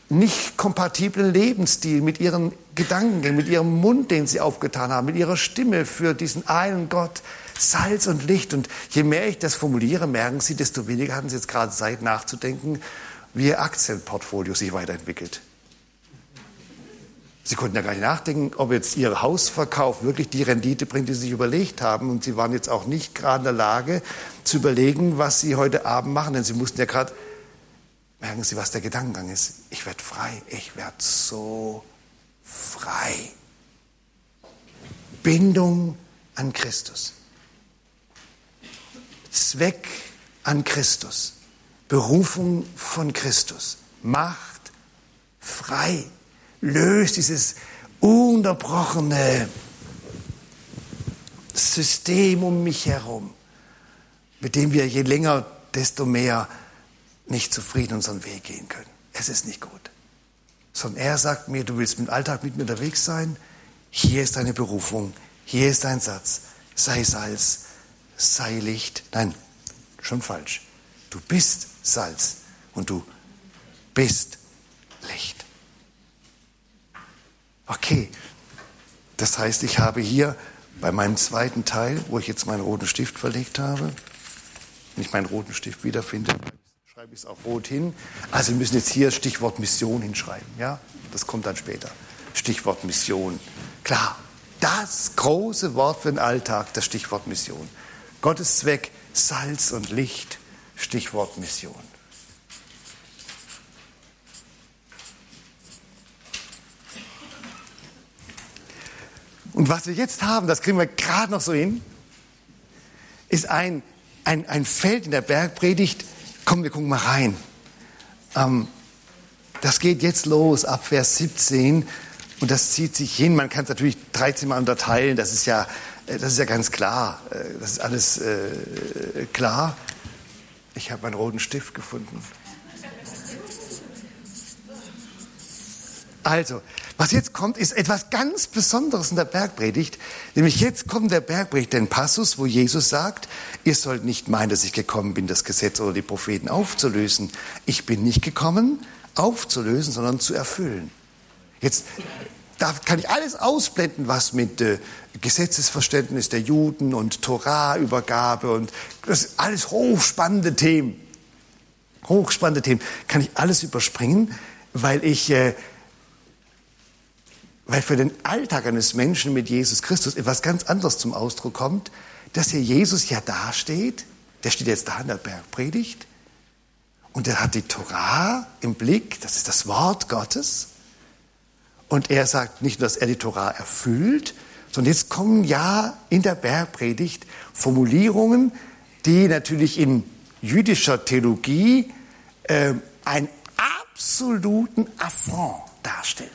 [SPEAKER 1] nicht kompatiblen Lebensstil, mit ihren Gedankengängen, mit ihrem Mund, den sie aufgetan haben, mit ihrer Stimme für diesen einen Gott, Salz und Licht. Und je mehr ich das formuliere, merken Sie, desto weniger hatten Sie jetzt gerade Zeit nachzudenken, wie Ihr Aktienportfolio sich weiterentwickelt. Sie konnten ja gar nicht nachdenken, ob jetzt Ihr Hausverkauf wirklich die Rendite bringt, die Sie sich überlegt haben. Und Sie waren jetzt auch nicht gerade in der Lage zu überlegen, was Sie heute Abend machen. Denn Sie mussten ja gerade, merken Sie, was der Gedankengang ist. Ich werde frei. Ich werde so frei. Bindung an Christus. Zweck an Christus. Berufung von Christus. Macht frei. Löst dieses unterbrochene System um mich herum, mit dem wir je länger, desto mehr nicht zufrieden unseren Weg gehen können. Es ist nicht gut. Sondern er sagt mir, du willst im Alltag mit mir unterwegs sein, hier ist deine Berufung, hier ist dein Satz, sei Salz, sei Licht. Nein, schon falsch. Du bist Salz und du bist Licht. Okay, das heißt, ich habe hier bei meinem zweiten Teil, wo ich jetzt meinen roten Stift verlegt habe, wenn ich meinen roten Stift wiederfinde, schreibe ich es auch rot hin. Also wir müssen jetzt hier Stichwort Mission hinschreiben. Ja? Das kommt dann später. Stichwort Mission. Klar, das große Wort für den Alltag, das Stichwort Mission. Gottes Zweck, Salz und Licht, Stichwort Mission. Und was wir jetzt haben, das kriegen wir gerade noch so hin, ist ein, ein, ein Feld in der Bergpredigt. Komm, wir gucken mal rein. Ähm, das geht jetzt los ab Vers siebzehn und das zieht sich hin. Man kann es natürlich dreizehn Mal unterteilen, das ist ja, das ist ja ganz klar. Das ist alles äh, klar. Ich habe meinen roten Stift gefunden. Also, was jetzt kommt, ist etwas ganz Besonderes in der Bergpredigt. Nämlich jetzt kommt der Bergpredigt, den Passus, wo Jesus sagt, ihr sollt nicht meinen, dass ich gekommen bin, das Gesetz oder die Propheten aufzulösen. Ich bin nicht gekommen, aufzulösen, sondern zu erfüllen. Jetzt da kann ich alles ausblenden, was mit äh, Gesetzesverständnis der Juden und Torahübergabe und das sind alles hochspannende Themen. Hochspannende Themen. Kann ich alles überspringen, weil ich... Äh, Weil für den Alltag eines Menschen mit Jesus Christus etwas ganz anderes zum Ausdruck kommt, dass hier Jesus ja dasteht, der steht jetzt da in der Bergpredigt und er hat die Torah im Blick, das ist das Wort Gottes und er sagt nicht nur, dass er die Torah erfüllt, sondern jetzt kommen ja in der Bergpredigt Formulierungen, die natürlich in jüdischer Theologie äh, einen absoluten Affront darstellen.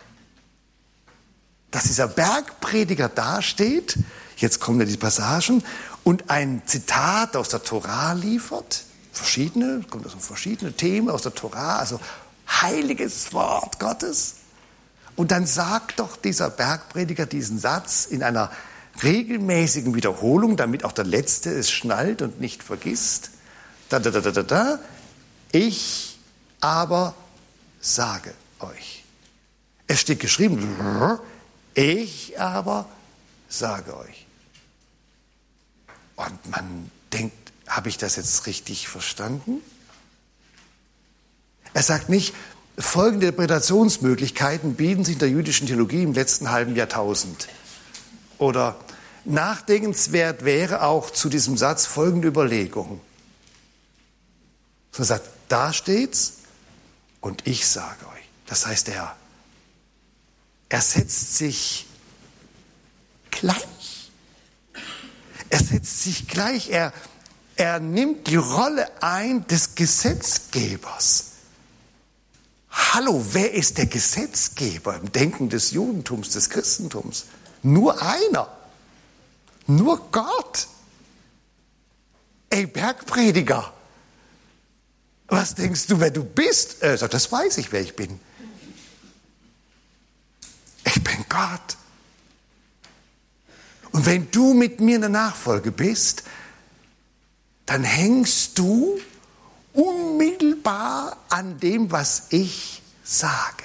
[SPEAKER 1] Dass dieser Bergprediger dasteht, jetzt kommen ja die Passagen, und ein Zitat aus der Torah liefert, verschiedene, kommt also verschiedene Themen aus der Torah, also heiliges Wort Gottes. Und dann sagt doch dieser Bergprediger diesen Satz in einer regelmäßigen Wiederholung, damit auch der Letzte es schnallt und nicht vergisst. Da, da, da, da, da, da. Ich aber sage euch. Es steht geschrieben, ich aber sage euch. Und man denkt, habe ich das jetzt richtig verstanden? Er sagt nicht, folgende Interpretationsmöglichkeiten bieten sich in der jüdischen Theologie im letzten halben Jahrtausend. Oder nachdenkenswert wäre auch zu diesem Satz folgende Überlegung. So sagt, da steht's und ich sage euch. Das heißt, er Er setzt sich gleich. Er setzt sich gleich. Er, er nimmt die Rolle ein des Gesetzgebers. Hallo, wer ist der Gesetzgeber im Denken des Judentums, des Christentums? Nur einer. Nur Gott. Ey, Bergprediger. Was denkst du, wer du bist? Er sagt, das weiß ich, wer ich bin. Ich bin Gott. Und wenn du mit mir in der Nachfolge bist, dann hängst du unmittelbar an dem, was ich sage.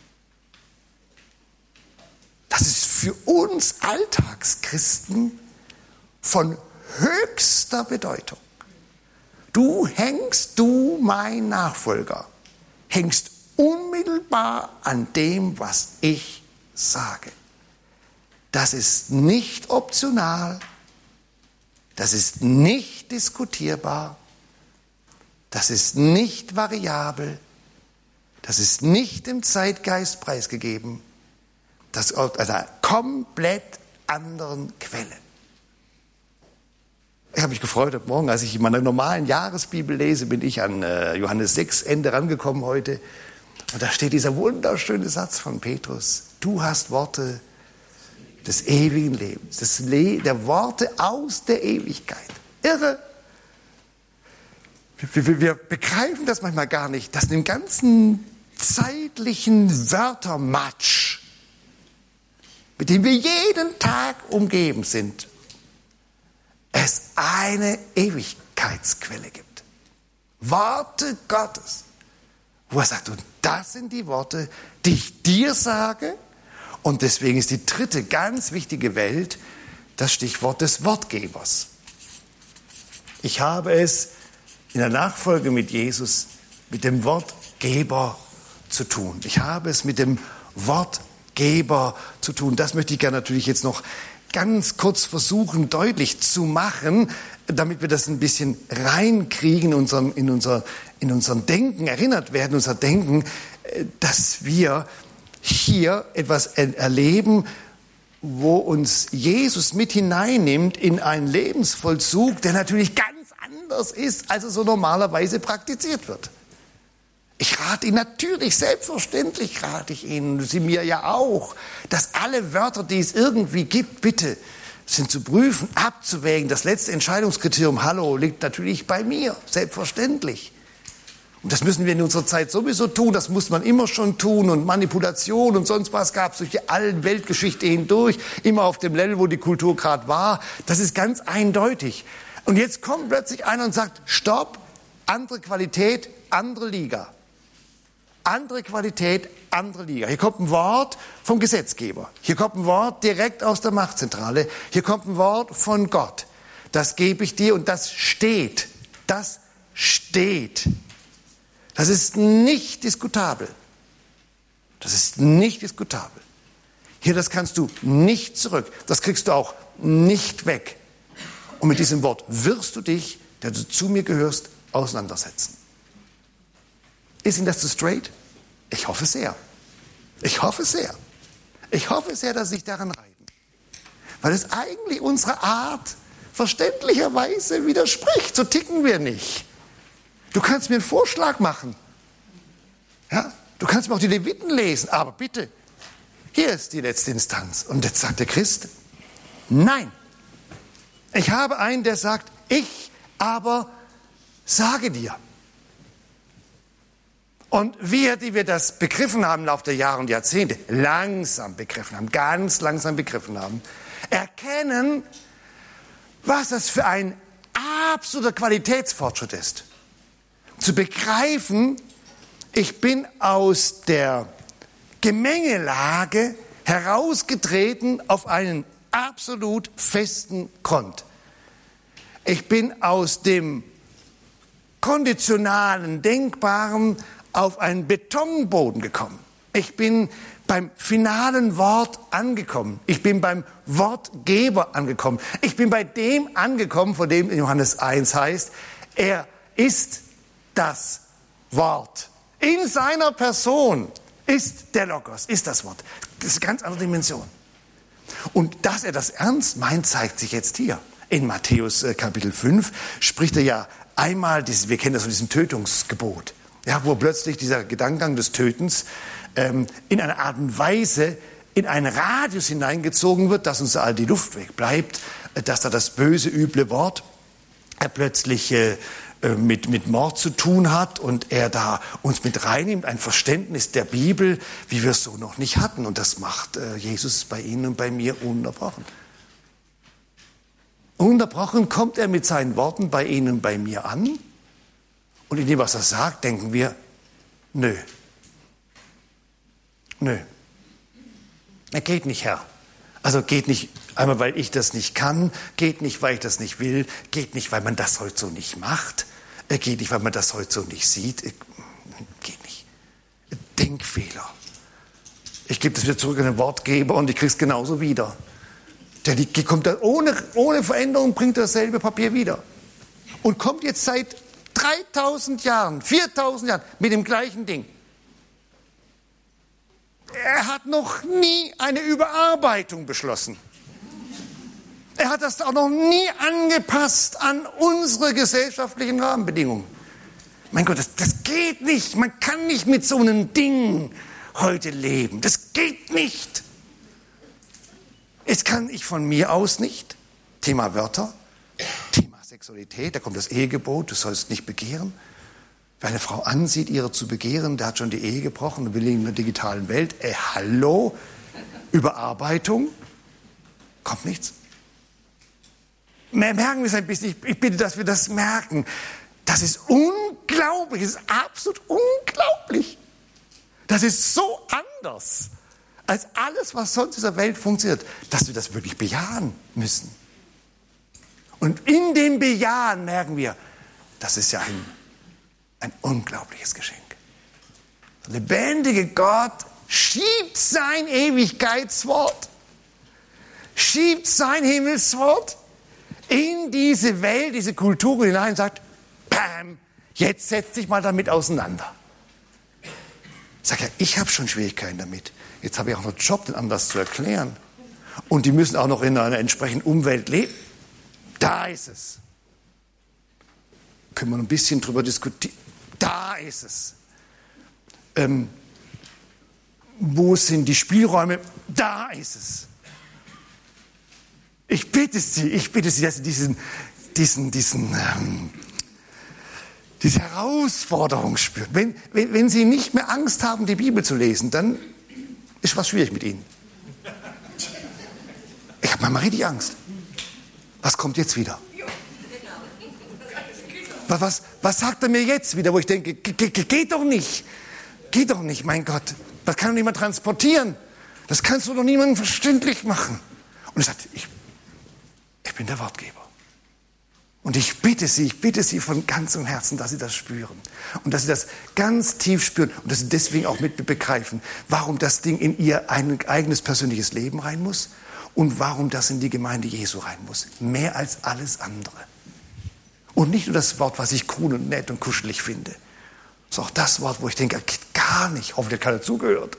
[SPEAKER 1] Das ist für uns Alltagschristen von höchster Bedeutung. Du hängst, du mein Nachfolger, hängst unmittelbar an dem, was ich sage. Das ist nicht optional, das ist nicht diskutierbar, das ist nicht variabel, das ist nicht dem Zeitgeist preisgegeben, das ist aus einer komplett anderen Quelle. Ich habe mich gefreut heute Morgen, als ich in meiner normalen Jahresbibel lese, bin ich an äh, Johannes sechs Ende rangekommen heute. Und da steht dieser wunderschöne Satz von Petrus. Du hast Worte des ewigen Lebens, des Le- der Worte aus der Ewigkeit. Irre. Wir, wir, wir begreifen das manchmal gar nicht, dass in dem ganzen zeitlichen Wörtermatsch, mit dem wir jeden Tag umgeben sind, es eine Ewigkeitsquelle gibt. Worte Gottes. Wo er sagt, und das sind die Worte, die ich dir sage. Und deswegen ist die dritte ganz wichtige Welt das Stichwort des Wortgebers. Ich habe es in der Nachfolge mit Jesus mit dem Wortgeber zu tun. Ich habe es mit dem Wortgeber zu tun. Das möchte ich gerne natürlich jetzt noch ganz kurz versuchen, deutlich zu machen, damit wir das ein bisschen reinkriegen in unserem, in unser, in unserem Denken, erinnert werden, unser Denken, dass wir hier etwas erleben, wo uns Jesus mit hineinnimmt in einen Lebensvollzug, der natürlich ganz anders ist, als es so normalerweise praktiziert wird. Ich rate Ihnen natürlich, selbstverständlich rate ich Ihnen, Sie mir ja auch, dass alle Wörter, die es irgendwie gibt, bitte sind zu prüfen, abzuwägen. Das letzte Entscheidungskriterium, hallo, liegt natürlich bei mir, selbstverständlich. Und das müssen wir in unserer Zeit sowieso tun, das muss man immer schon tun und Manipulation und sonst was gab es durch die alten Weltgeschichte hindurch, immer auf dem Level, wo die Kultur gerade war. Das ist ganz eindeutig. Und jetzt kommt plötzlich einer und sagt, stopp, andere Qualität, andere Liga. Andere Qualität, andere Liga. Hier kommt ein Wort vom Gesetzgeber. Hier kommt ein Wort direkt aus der Machtzentrale. Hier kommt ein Wort von Gott. Das gebe ich dir und das steht. Das steht. Das ist nicht diskutabel. Das ist nicht diskutabel. Hier, das kannst du nicht zurück. Das kriegst du auch nicht weg. Und mit diesem Wort wirst du dich, der du zu mir gehörst, auseinandersetzen. Ist Ihnen das zu straight? Ich hoffe sehr. Ich hoffe sehr. Ich hoffe sehr, dass Sie sich daran reiben. Weil es eigentlich unserer Art verständlicherweise widerspricht. So ticken wir nicht. Du kannst mir einen Vorschlag machen. Ja? Du kannst mir auch die Leviten lesen. Aber bitte, hier ist die letzte Instanz. Und jetzt sagt der Christ, nein. Ich habe einen, der sagt, ich aber sage dir. Und wir, die wir das begriffen haben im Laufe der Jahre und Jahrzehnte, langsam begriffen haben, ganz langsam begriffen haben, erkennen, was das für ein absoluter Qualitätsfortschritt ist. Zu begreifen, ich bin aus der Gemengelage herausgetreten auf einen absolut festen Grund. Ich bin aus dem konditionalen, denkbaren auf einen Betonboden gekommen. Ich bin beim finalen Wort angekommen. Ich bin beim Wortgeber angekommen. Ich bin bei dem angekommen, von dem in Johannes eins heißt, er ist das Wort. In seiner Person ist der Logos, ist das Wort. Das ist eine ganz andere Dimension. Und dass er das ernst meint, zeigt sich jetzt hier. In Matthäus äh, Kapitel fünf spricht er ja einmal, dieses, wir kennen das von diesem Tötungsgebot, ja, wo plötzlich dieser Gedankengang des Tötens ähm, in einer Art und Weise in einen Radius hineingezogen wird, dass uns all die Luft wegbleibt, äh, dass da das böse, üble Wort äh, plötzlich äh, mit, mit Mord zu tun hat und er da uns mit reinnimmt, ein Verständnis der Bibel, wie wir es so noch nicht hatten. Und das macht äh, Jesus bei Ihnen und bei mir ununterbrochen. Ununterbrochen kommt er mit seinen Worten bei Ihnen und bei mir an. Und in dem, was er sagt, denken wir, nö, Nö. Er geht nicht, Herr. Also geht nicht einmal, weil ich das nicht kann, geht nicht, weil ich das nicht will, geht nicht, weil man das heute so nicht macht, er geht nicht, weil man das heute so nicht sieht, geht nicht. Denkfehler. Ich gebe das wieder zurück an den Wortgeber und ich kriege es genauso wieder. Der die kommt dann ohne, ohne Veränderung, bringt dasselbe Papier wieder. Und kommt jetzt seit dreitausend Jahren, viertausend Jahren mit dem gleichen Ding. Er hat noch nie eine Überarbeitung beschlossen. Er hat das auch noch nie angepasst an unsere gesellschaftlichen Rahmenbedingungen. Mein Gott, das, das geht nicht. Man kann nicht mit so einem Ding heute leben. Das geht nicht. Es kann ich von mir aus nicht. Thema Wörter, Thema Sexualität, da kommt das Ehegebot, du sollst nicht begehren. Wer eine Frau ansieht, ihre zu begehren, der hat schon die Ehe gebrochen und will in der digitalen Welt. Ey, hallo? Überarbeitung? Kommt nichts. Merken wir es ein bisschen. Ich bitte, dass wir das merken. Das ist unglaublich. Das ist absolut unglaublich. Das ist so anders als alles, was sonst in dieser Welt funktioniert, dass wir das wirklich bejahen müssen. Und in dem Bejahen merken wir, das ist ja ein Ein unglaubliches Geschenk. Der lebendige Gott schiebt sein Ewigkeitswort, schiebt sein Himmelswort in diese Welt, diese Kultur hinein und sagt, bam, jetzt setz dich mal damit auseinander. Ich sage ja, ich habe schon Schwierigkeiten damit. Jetzt habe ich auch noch einen Job, den anders zu erklären. Und die müssen auch noch in einer entsprechenden Umwelt leben. Da ist es. Können wir noch ein bisschen drüber diskutieren. Da ist es. Ähm, wo sind die Spielräume? Da ist es. Ich bitte Sie, ich bitte Sie, dass Sie diesen, diesen, diesen, ähm, diese Herausforderung spüren. Wenn, wenn, wenn Sie nicht mehr Angst haben, die Bibel zu lesen, dann ist was schwierig mit Ihnen. Ich habe manchmal richtig Angst. Was kommt jetzt wieder? Was, was sagt er mir jetzt wieder, wo ich denke, geht doch nicht, geht doch nicht, mein Gott, das kann doch niemand transportieren, das kannst du doch niemandem verständlich machen. Und er sagt, ich, ich bin der Wortgeber. Und ich bitte Sie, ich bitte Sie von ganzem Herzen, dass Sie das spüren und dass Sie das ganz tief spüren und dass Sie deswegen auch mit begreifen, warum das Ding in Ihr eigenes persönliches Leben rein muss und warum das in die Gemeinde Jesu rein muss, mehr als alles andere. Und nicht nur das Wort, was ich cool und nett und kuschelig finde, sondern auch das Wort, wo ich denke, geht gar nicht. Hoffentlich hat keiner zugehört.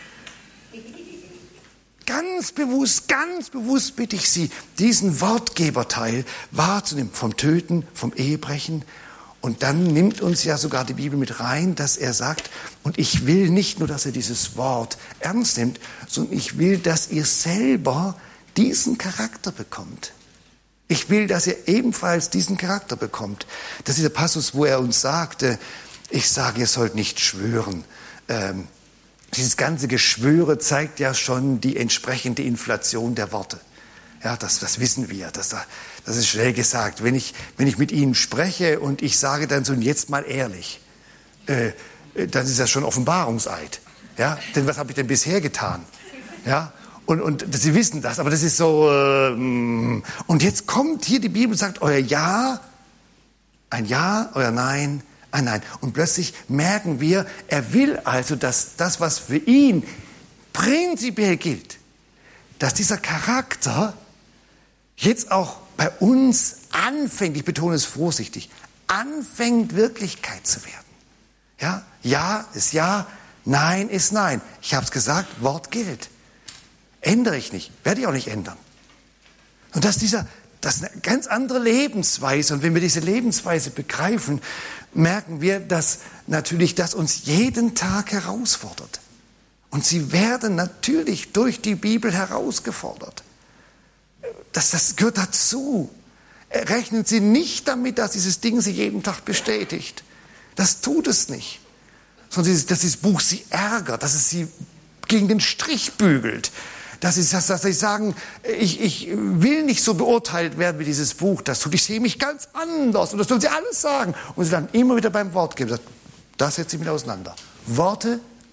[SPEAKER 1] Ganz bewusst, ganz bewusst bitte ich Sie, diesen Wortgeberteil wahrzunehmen, vom Töten, vom Ehebrechen. Und dann nimmt uns ja sogar die Bibel mit rein, dass er sagt, und ich will nicht nur, dass ihr dieses Wort ernst nimmt, sondern ich will, dass ihr selber diesen Charakter bekommt. Ich will, dass ihr ebenfalls diesen Charakter bekommt. Das ist der Passus, wo er uns sagte, ich sage, ihr sollt nicht schwören. Ähm, dieses ganze Geschwöre zeigt ja schon die entsprechende Inflation der Worte. Ja, das, das wissen wir. Das, das ist schnell gesagt. Wenn ich, wenn ich mit Ihnen spreche und ich sage dann so, jetzt mal ehrlich, äh, dann ist das schon Offenbarungseid. Ja, denn was habe ich denn bisher getan? Ja. Und, und Sie wissen das, aber das ist so, ähm, und jetzt kommt hier die Bibel und sagt, euer Ja, ein Ja, euer Nein, ein Nein. Und plötzlich merken wir, er will also, dass das, was für ihn prinzipiell gilt, dass dieser Charakter jetzt auch bei uns anfängt, ich betone es vorsichtig, anfängt Wirklichkeit zu werden. Ja, Ja ist Ja, Nein ist Nein. Ich habe es gesagt, Wort gilt. Ändere ich nicht, werde ich auch nicht ändern. Und dass dieser, das ist eine ganz andere Lebensweise. Und wenn wir diese Lebensweise begreifen, merken wir, dass natürlich das uns jeden Tag herausfordert. Und sie werden natürlich durch die Bibel herausgefordert. Das, das gehört dazu. Rechnen Sie nicht damit, dass dieses Ding Sie jeden Tag bestätigt. Das tut es nicht. Sondern dass dieses Buch Sie ärgert, dass es Sie gegen den Strich bügelt. Dass sie, dass, dass sie sagen, ich, ich will nicht so beurteilt werden wie dieses Buch, das tut, ich sehe mich ganz anders. Und das sollen sie alles sagen. Und sie dann immer wieder beim Wort geben. Das setzt sich mit auseinander. Worte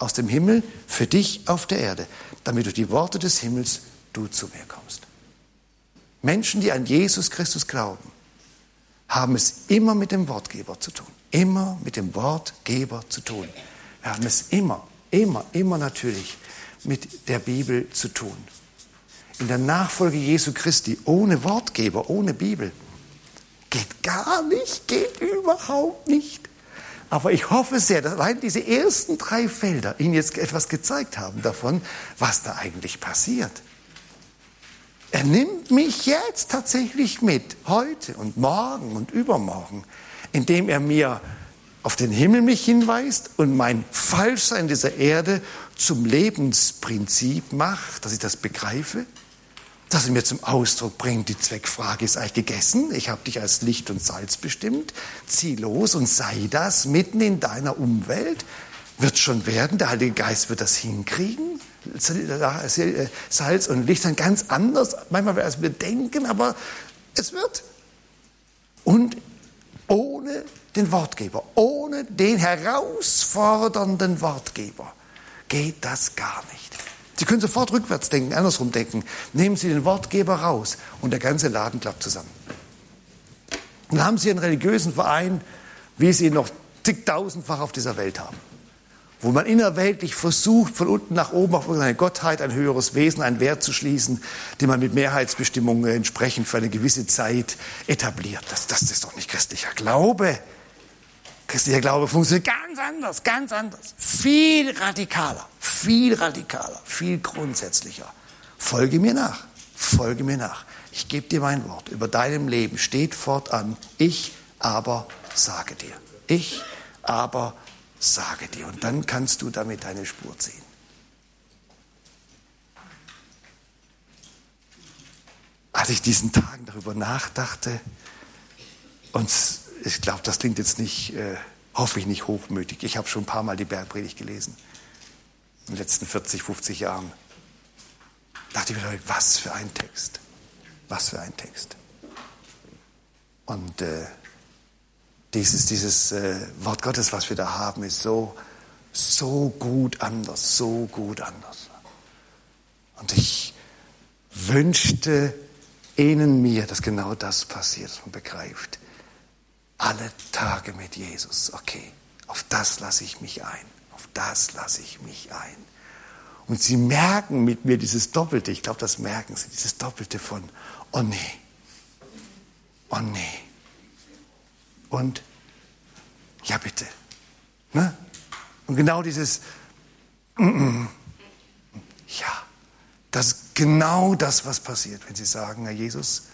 [SPEAKER 1] aus dem Himmel für dich auf der Erde, damit durch die Worte des Himmels du zu mir kommst. Menschen, die an Jesus Christus glauben, haben es immer mit dem Wortgeber zu tun. Immer mit dem Wortgeber zu tun. Wir haben es immer, immer, immer natürlich mit der Bibel zu tun. In der Nachfolge Jesu Christi ohne Wortgeber, ohne Bibel, geht gar nicht, geht überhaupt nicht. Aber ich hoffe sehr, dass allein diese ersten drei Felder Ihnen jetzt etwas gezeigt haben davon, was da eigentlich passiert. Er nimmt mich jetzt tatsächlich mit, heute und morgen und übermorgen, indem er mir auf den Himmel mich hinweist und mein Falschsein dieser Erde zum Lebensprinzip macht, dass ich das begreife, dass er mir zum Ausdruck bringt, die Zweckfrage ist eigentlich gegessen, ich habe dich als Licht und Salz bestimmt, zieh los und sei das mitten in deiner Umwelt, wird schon werden, der Heilige Geist wird das hinkriegen. Salz und Licht sind ganz anders, manchmal als wir denken, aber es wird. Und ohne den Wortgeber, ohne den herausfordernden Wortgeber geht das gar nicht. Sie können sofort rückwärts denken, andersrum denken. Nehmen Sie den Wortgeber raus und der ganze Laden klappt zusammen. Und dann haben Sie einen religiösen Verein, wie Sie ihn noch zigtausendfach auf dieser Welt haben. Wo man innerweltlich versucht, von unten nach oben auf irgendeine Gottheit, ein höheres Wesen, einen Wert zu schließen, den man mit Mehrheitsbestimmungen entsprechend für eine gewisse Zeit etabliert. Das, das ist doch nicht christlicher Glaube. Christlicher Glaube funktioniert ganz anders, ganz anders. Viel radikaler, viel radikaler, viel grundsätzlicher. Folge mir nach, folge mir nach. Ich gebe dir mein Wort. Über deinem Leben steht fortan, ich aber sage dir. Ich aber sage dir. Und dann kannst du damit deine Spur ziehen. Als ich diesen Tagen darüber nachdachte, und ich glaube, das klingt jetzt nicht, äh, hoffe ich nicht hochmütig. Ich habe schon ein paar Mal die Bergpredigt gelesen. In den letzten vierzig, fünfzig Jahren. Dachte ich mir, was für ein Text. Was für ein Text. Und äh, dieses, dieses äh, Wort Gottes, was wir da haben, ist so, so gut anders, so gut anders. Und ich wünschte Ihnen, mir, dass genau das passiert, dass man begreift. Alle Tage mit Jesus, okay, auf das lasse ich mich ein, auf das lasse ich mich ein. Und Sie merken mit mir dieses Doppelte, ich glaube, das merken Sie, dieses Doppelte von, oh nee, oh nee, und ja bitte. Ne? Und genau dieses, mm -mm, ja, das ist genau das, was passiert, wenn Sie sagen, Herr Jesus,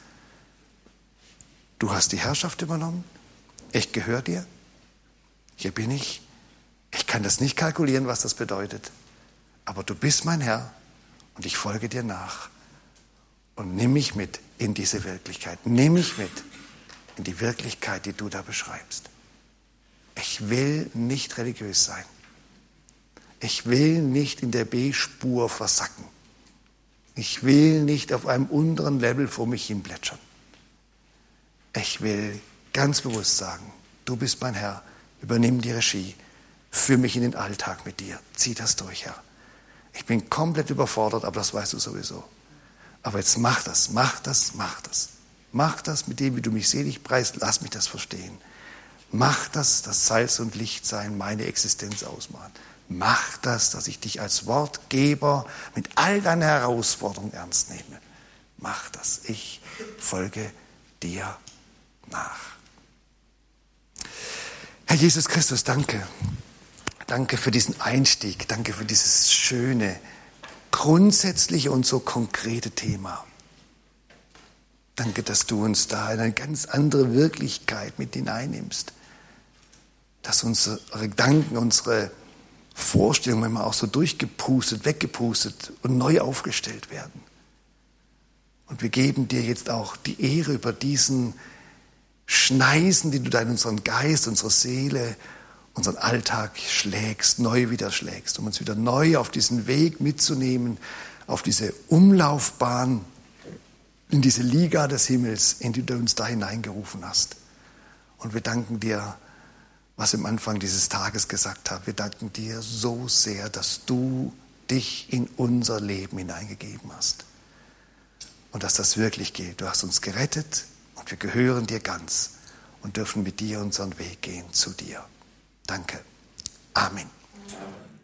[SPEAKER 1] du hast die Herrschaft übernommen, ich gehöre dir, hier bin ich, ich kann das nicht kalkulieren, was das bedeutet, aber du bist mein Herr und ich folge dir nach und nimm mich mit in diese Wirklichkeit, nimm mich mit in die Wirklichkeit, die du da beschreibst. Ich will nicht religiös sein. Ich will nicht in der B-Spur versacken. Ich will nicht auf einem unteren Level vor mich hin plätschern. Ich will ganz bewusst sagen, du bist mein Herr, übernimm die Regie, führ mich in den Alltag mit dir, zieh das durch, Herr. Ich bin komplett überfordert, aber das weißt du sowieso. Aber jetzt mach das, mach das, mach das. Mach das mit dem, wie du mich selig preist, lass mich das verstehen. Mach das, dass Salz und Licht sein meine Existenz ausmachen. Mach das, dass ich dich als Wortgeber mit all deinen Herausforderungen ernst nehme. Mach das. Ich folge dir nach. Herr Jesus Christus, danke. Danke für diesen Einstieg. Danke für dieses schöne, grundsätzliche und so konkrete Thema. Danke, dass du uns da in eine ganz andere Wirklichkeit mit hineinnimmst. Dass unsere Gedanken, unsere Vorstellungen manchmal auch so durchgepustet, weggepustet und neu aufgestellt werden. Und wir geben dir jetzt auch die Ehre über diesen Schneisen, die du da in unseren Geist, unsere Seele, unseren Alltag schlägst, neu wieder schlägst, um uns wieder neu auf diesen Weg mitzunehmen, auf diese Umlaufbahn, in diese Liga des Himmels, in die du uns da hineingerufen hast. Und wir danken dir was im Anfang dieses Tages gesagt habe. Wir danken dir so sehr, dass du dich in unser Leben hineingegeben hast. Und dass das wirklich geht. Du hast uns gerettet und wir gehören dir ganz und dürfen mit dir unseren Weg gehen zu dir. Danke. Amen.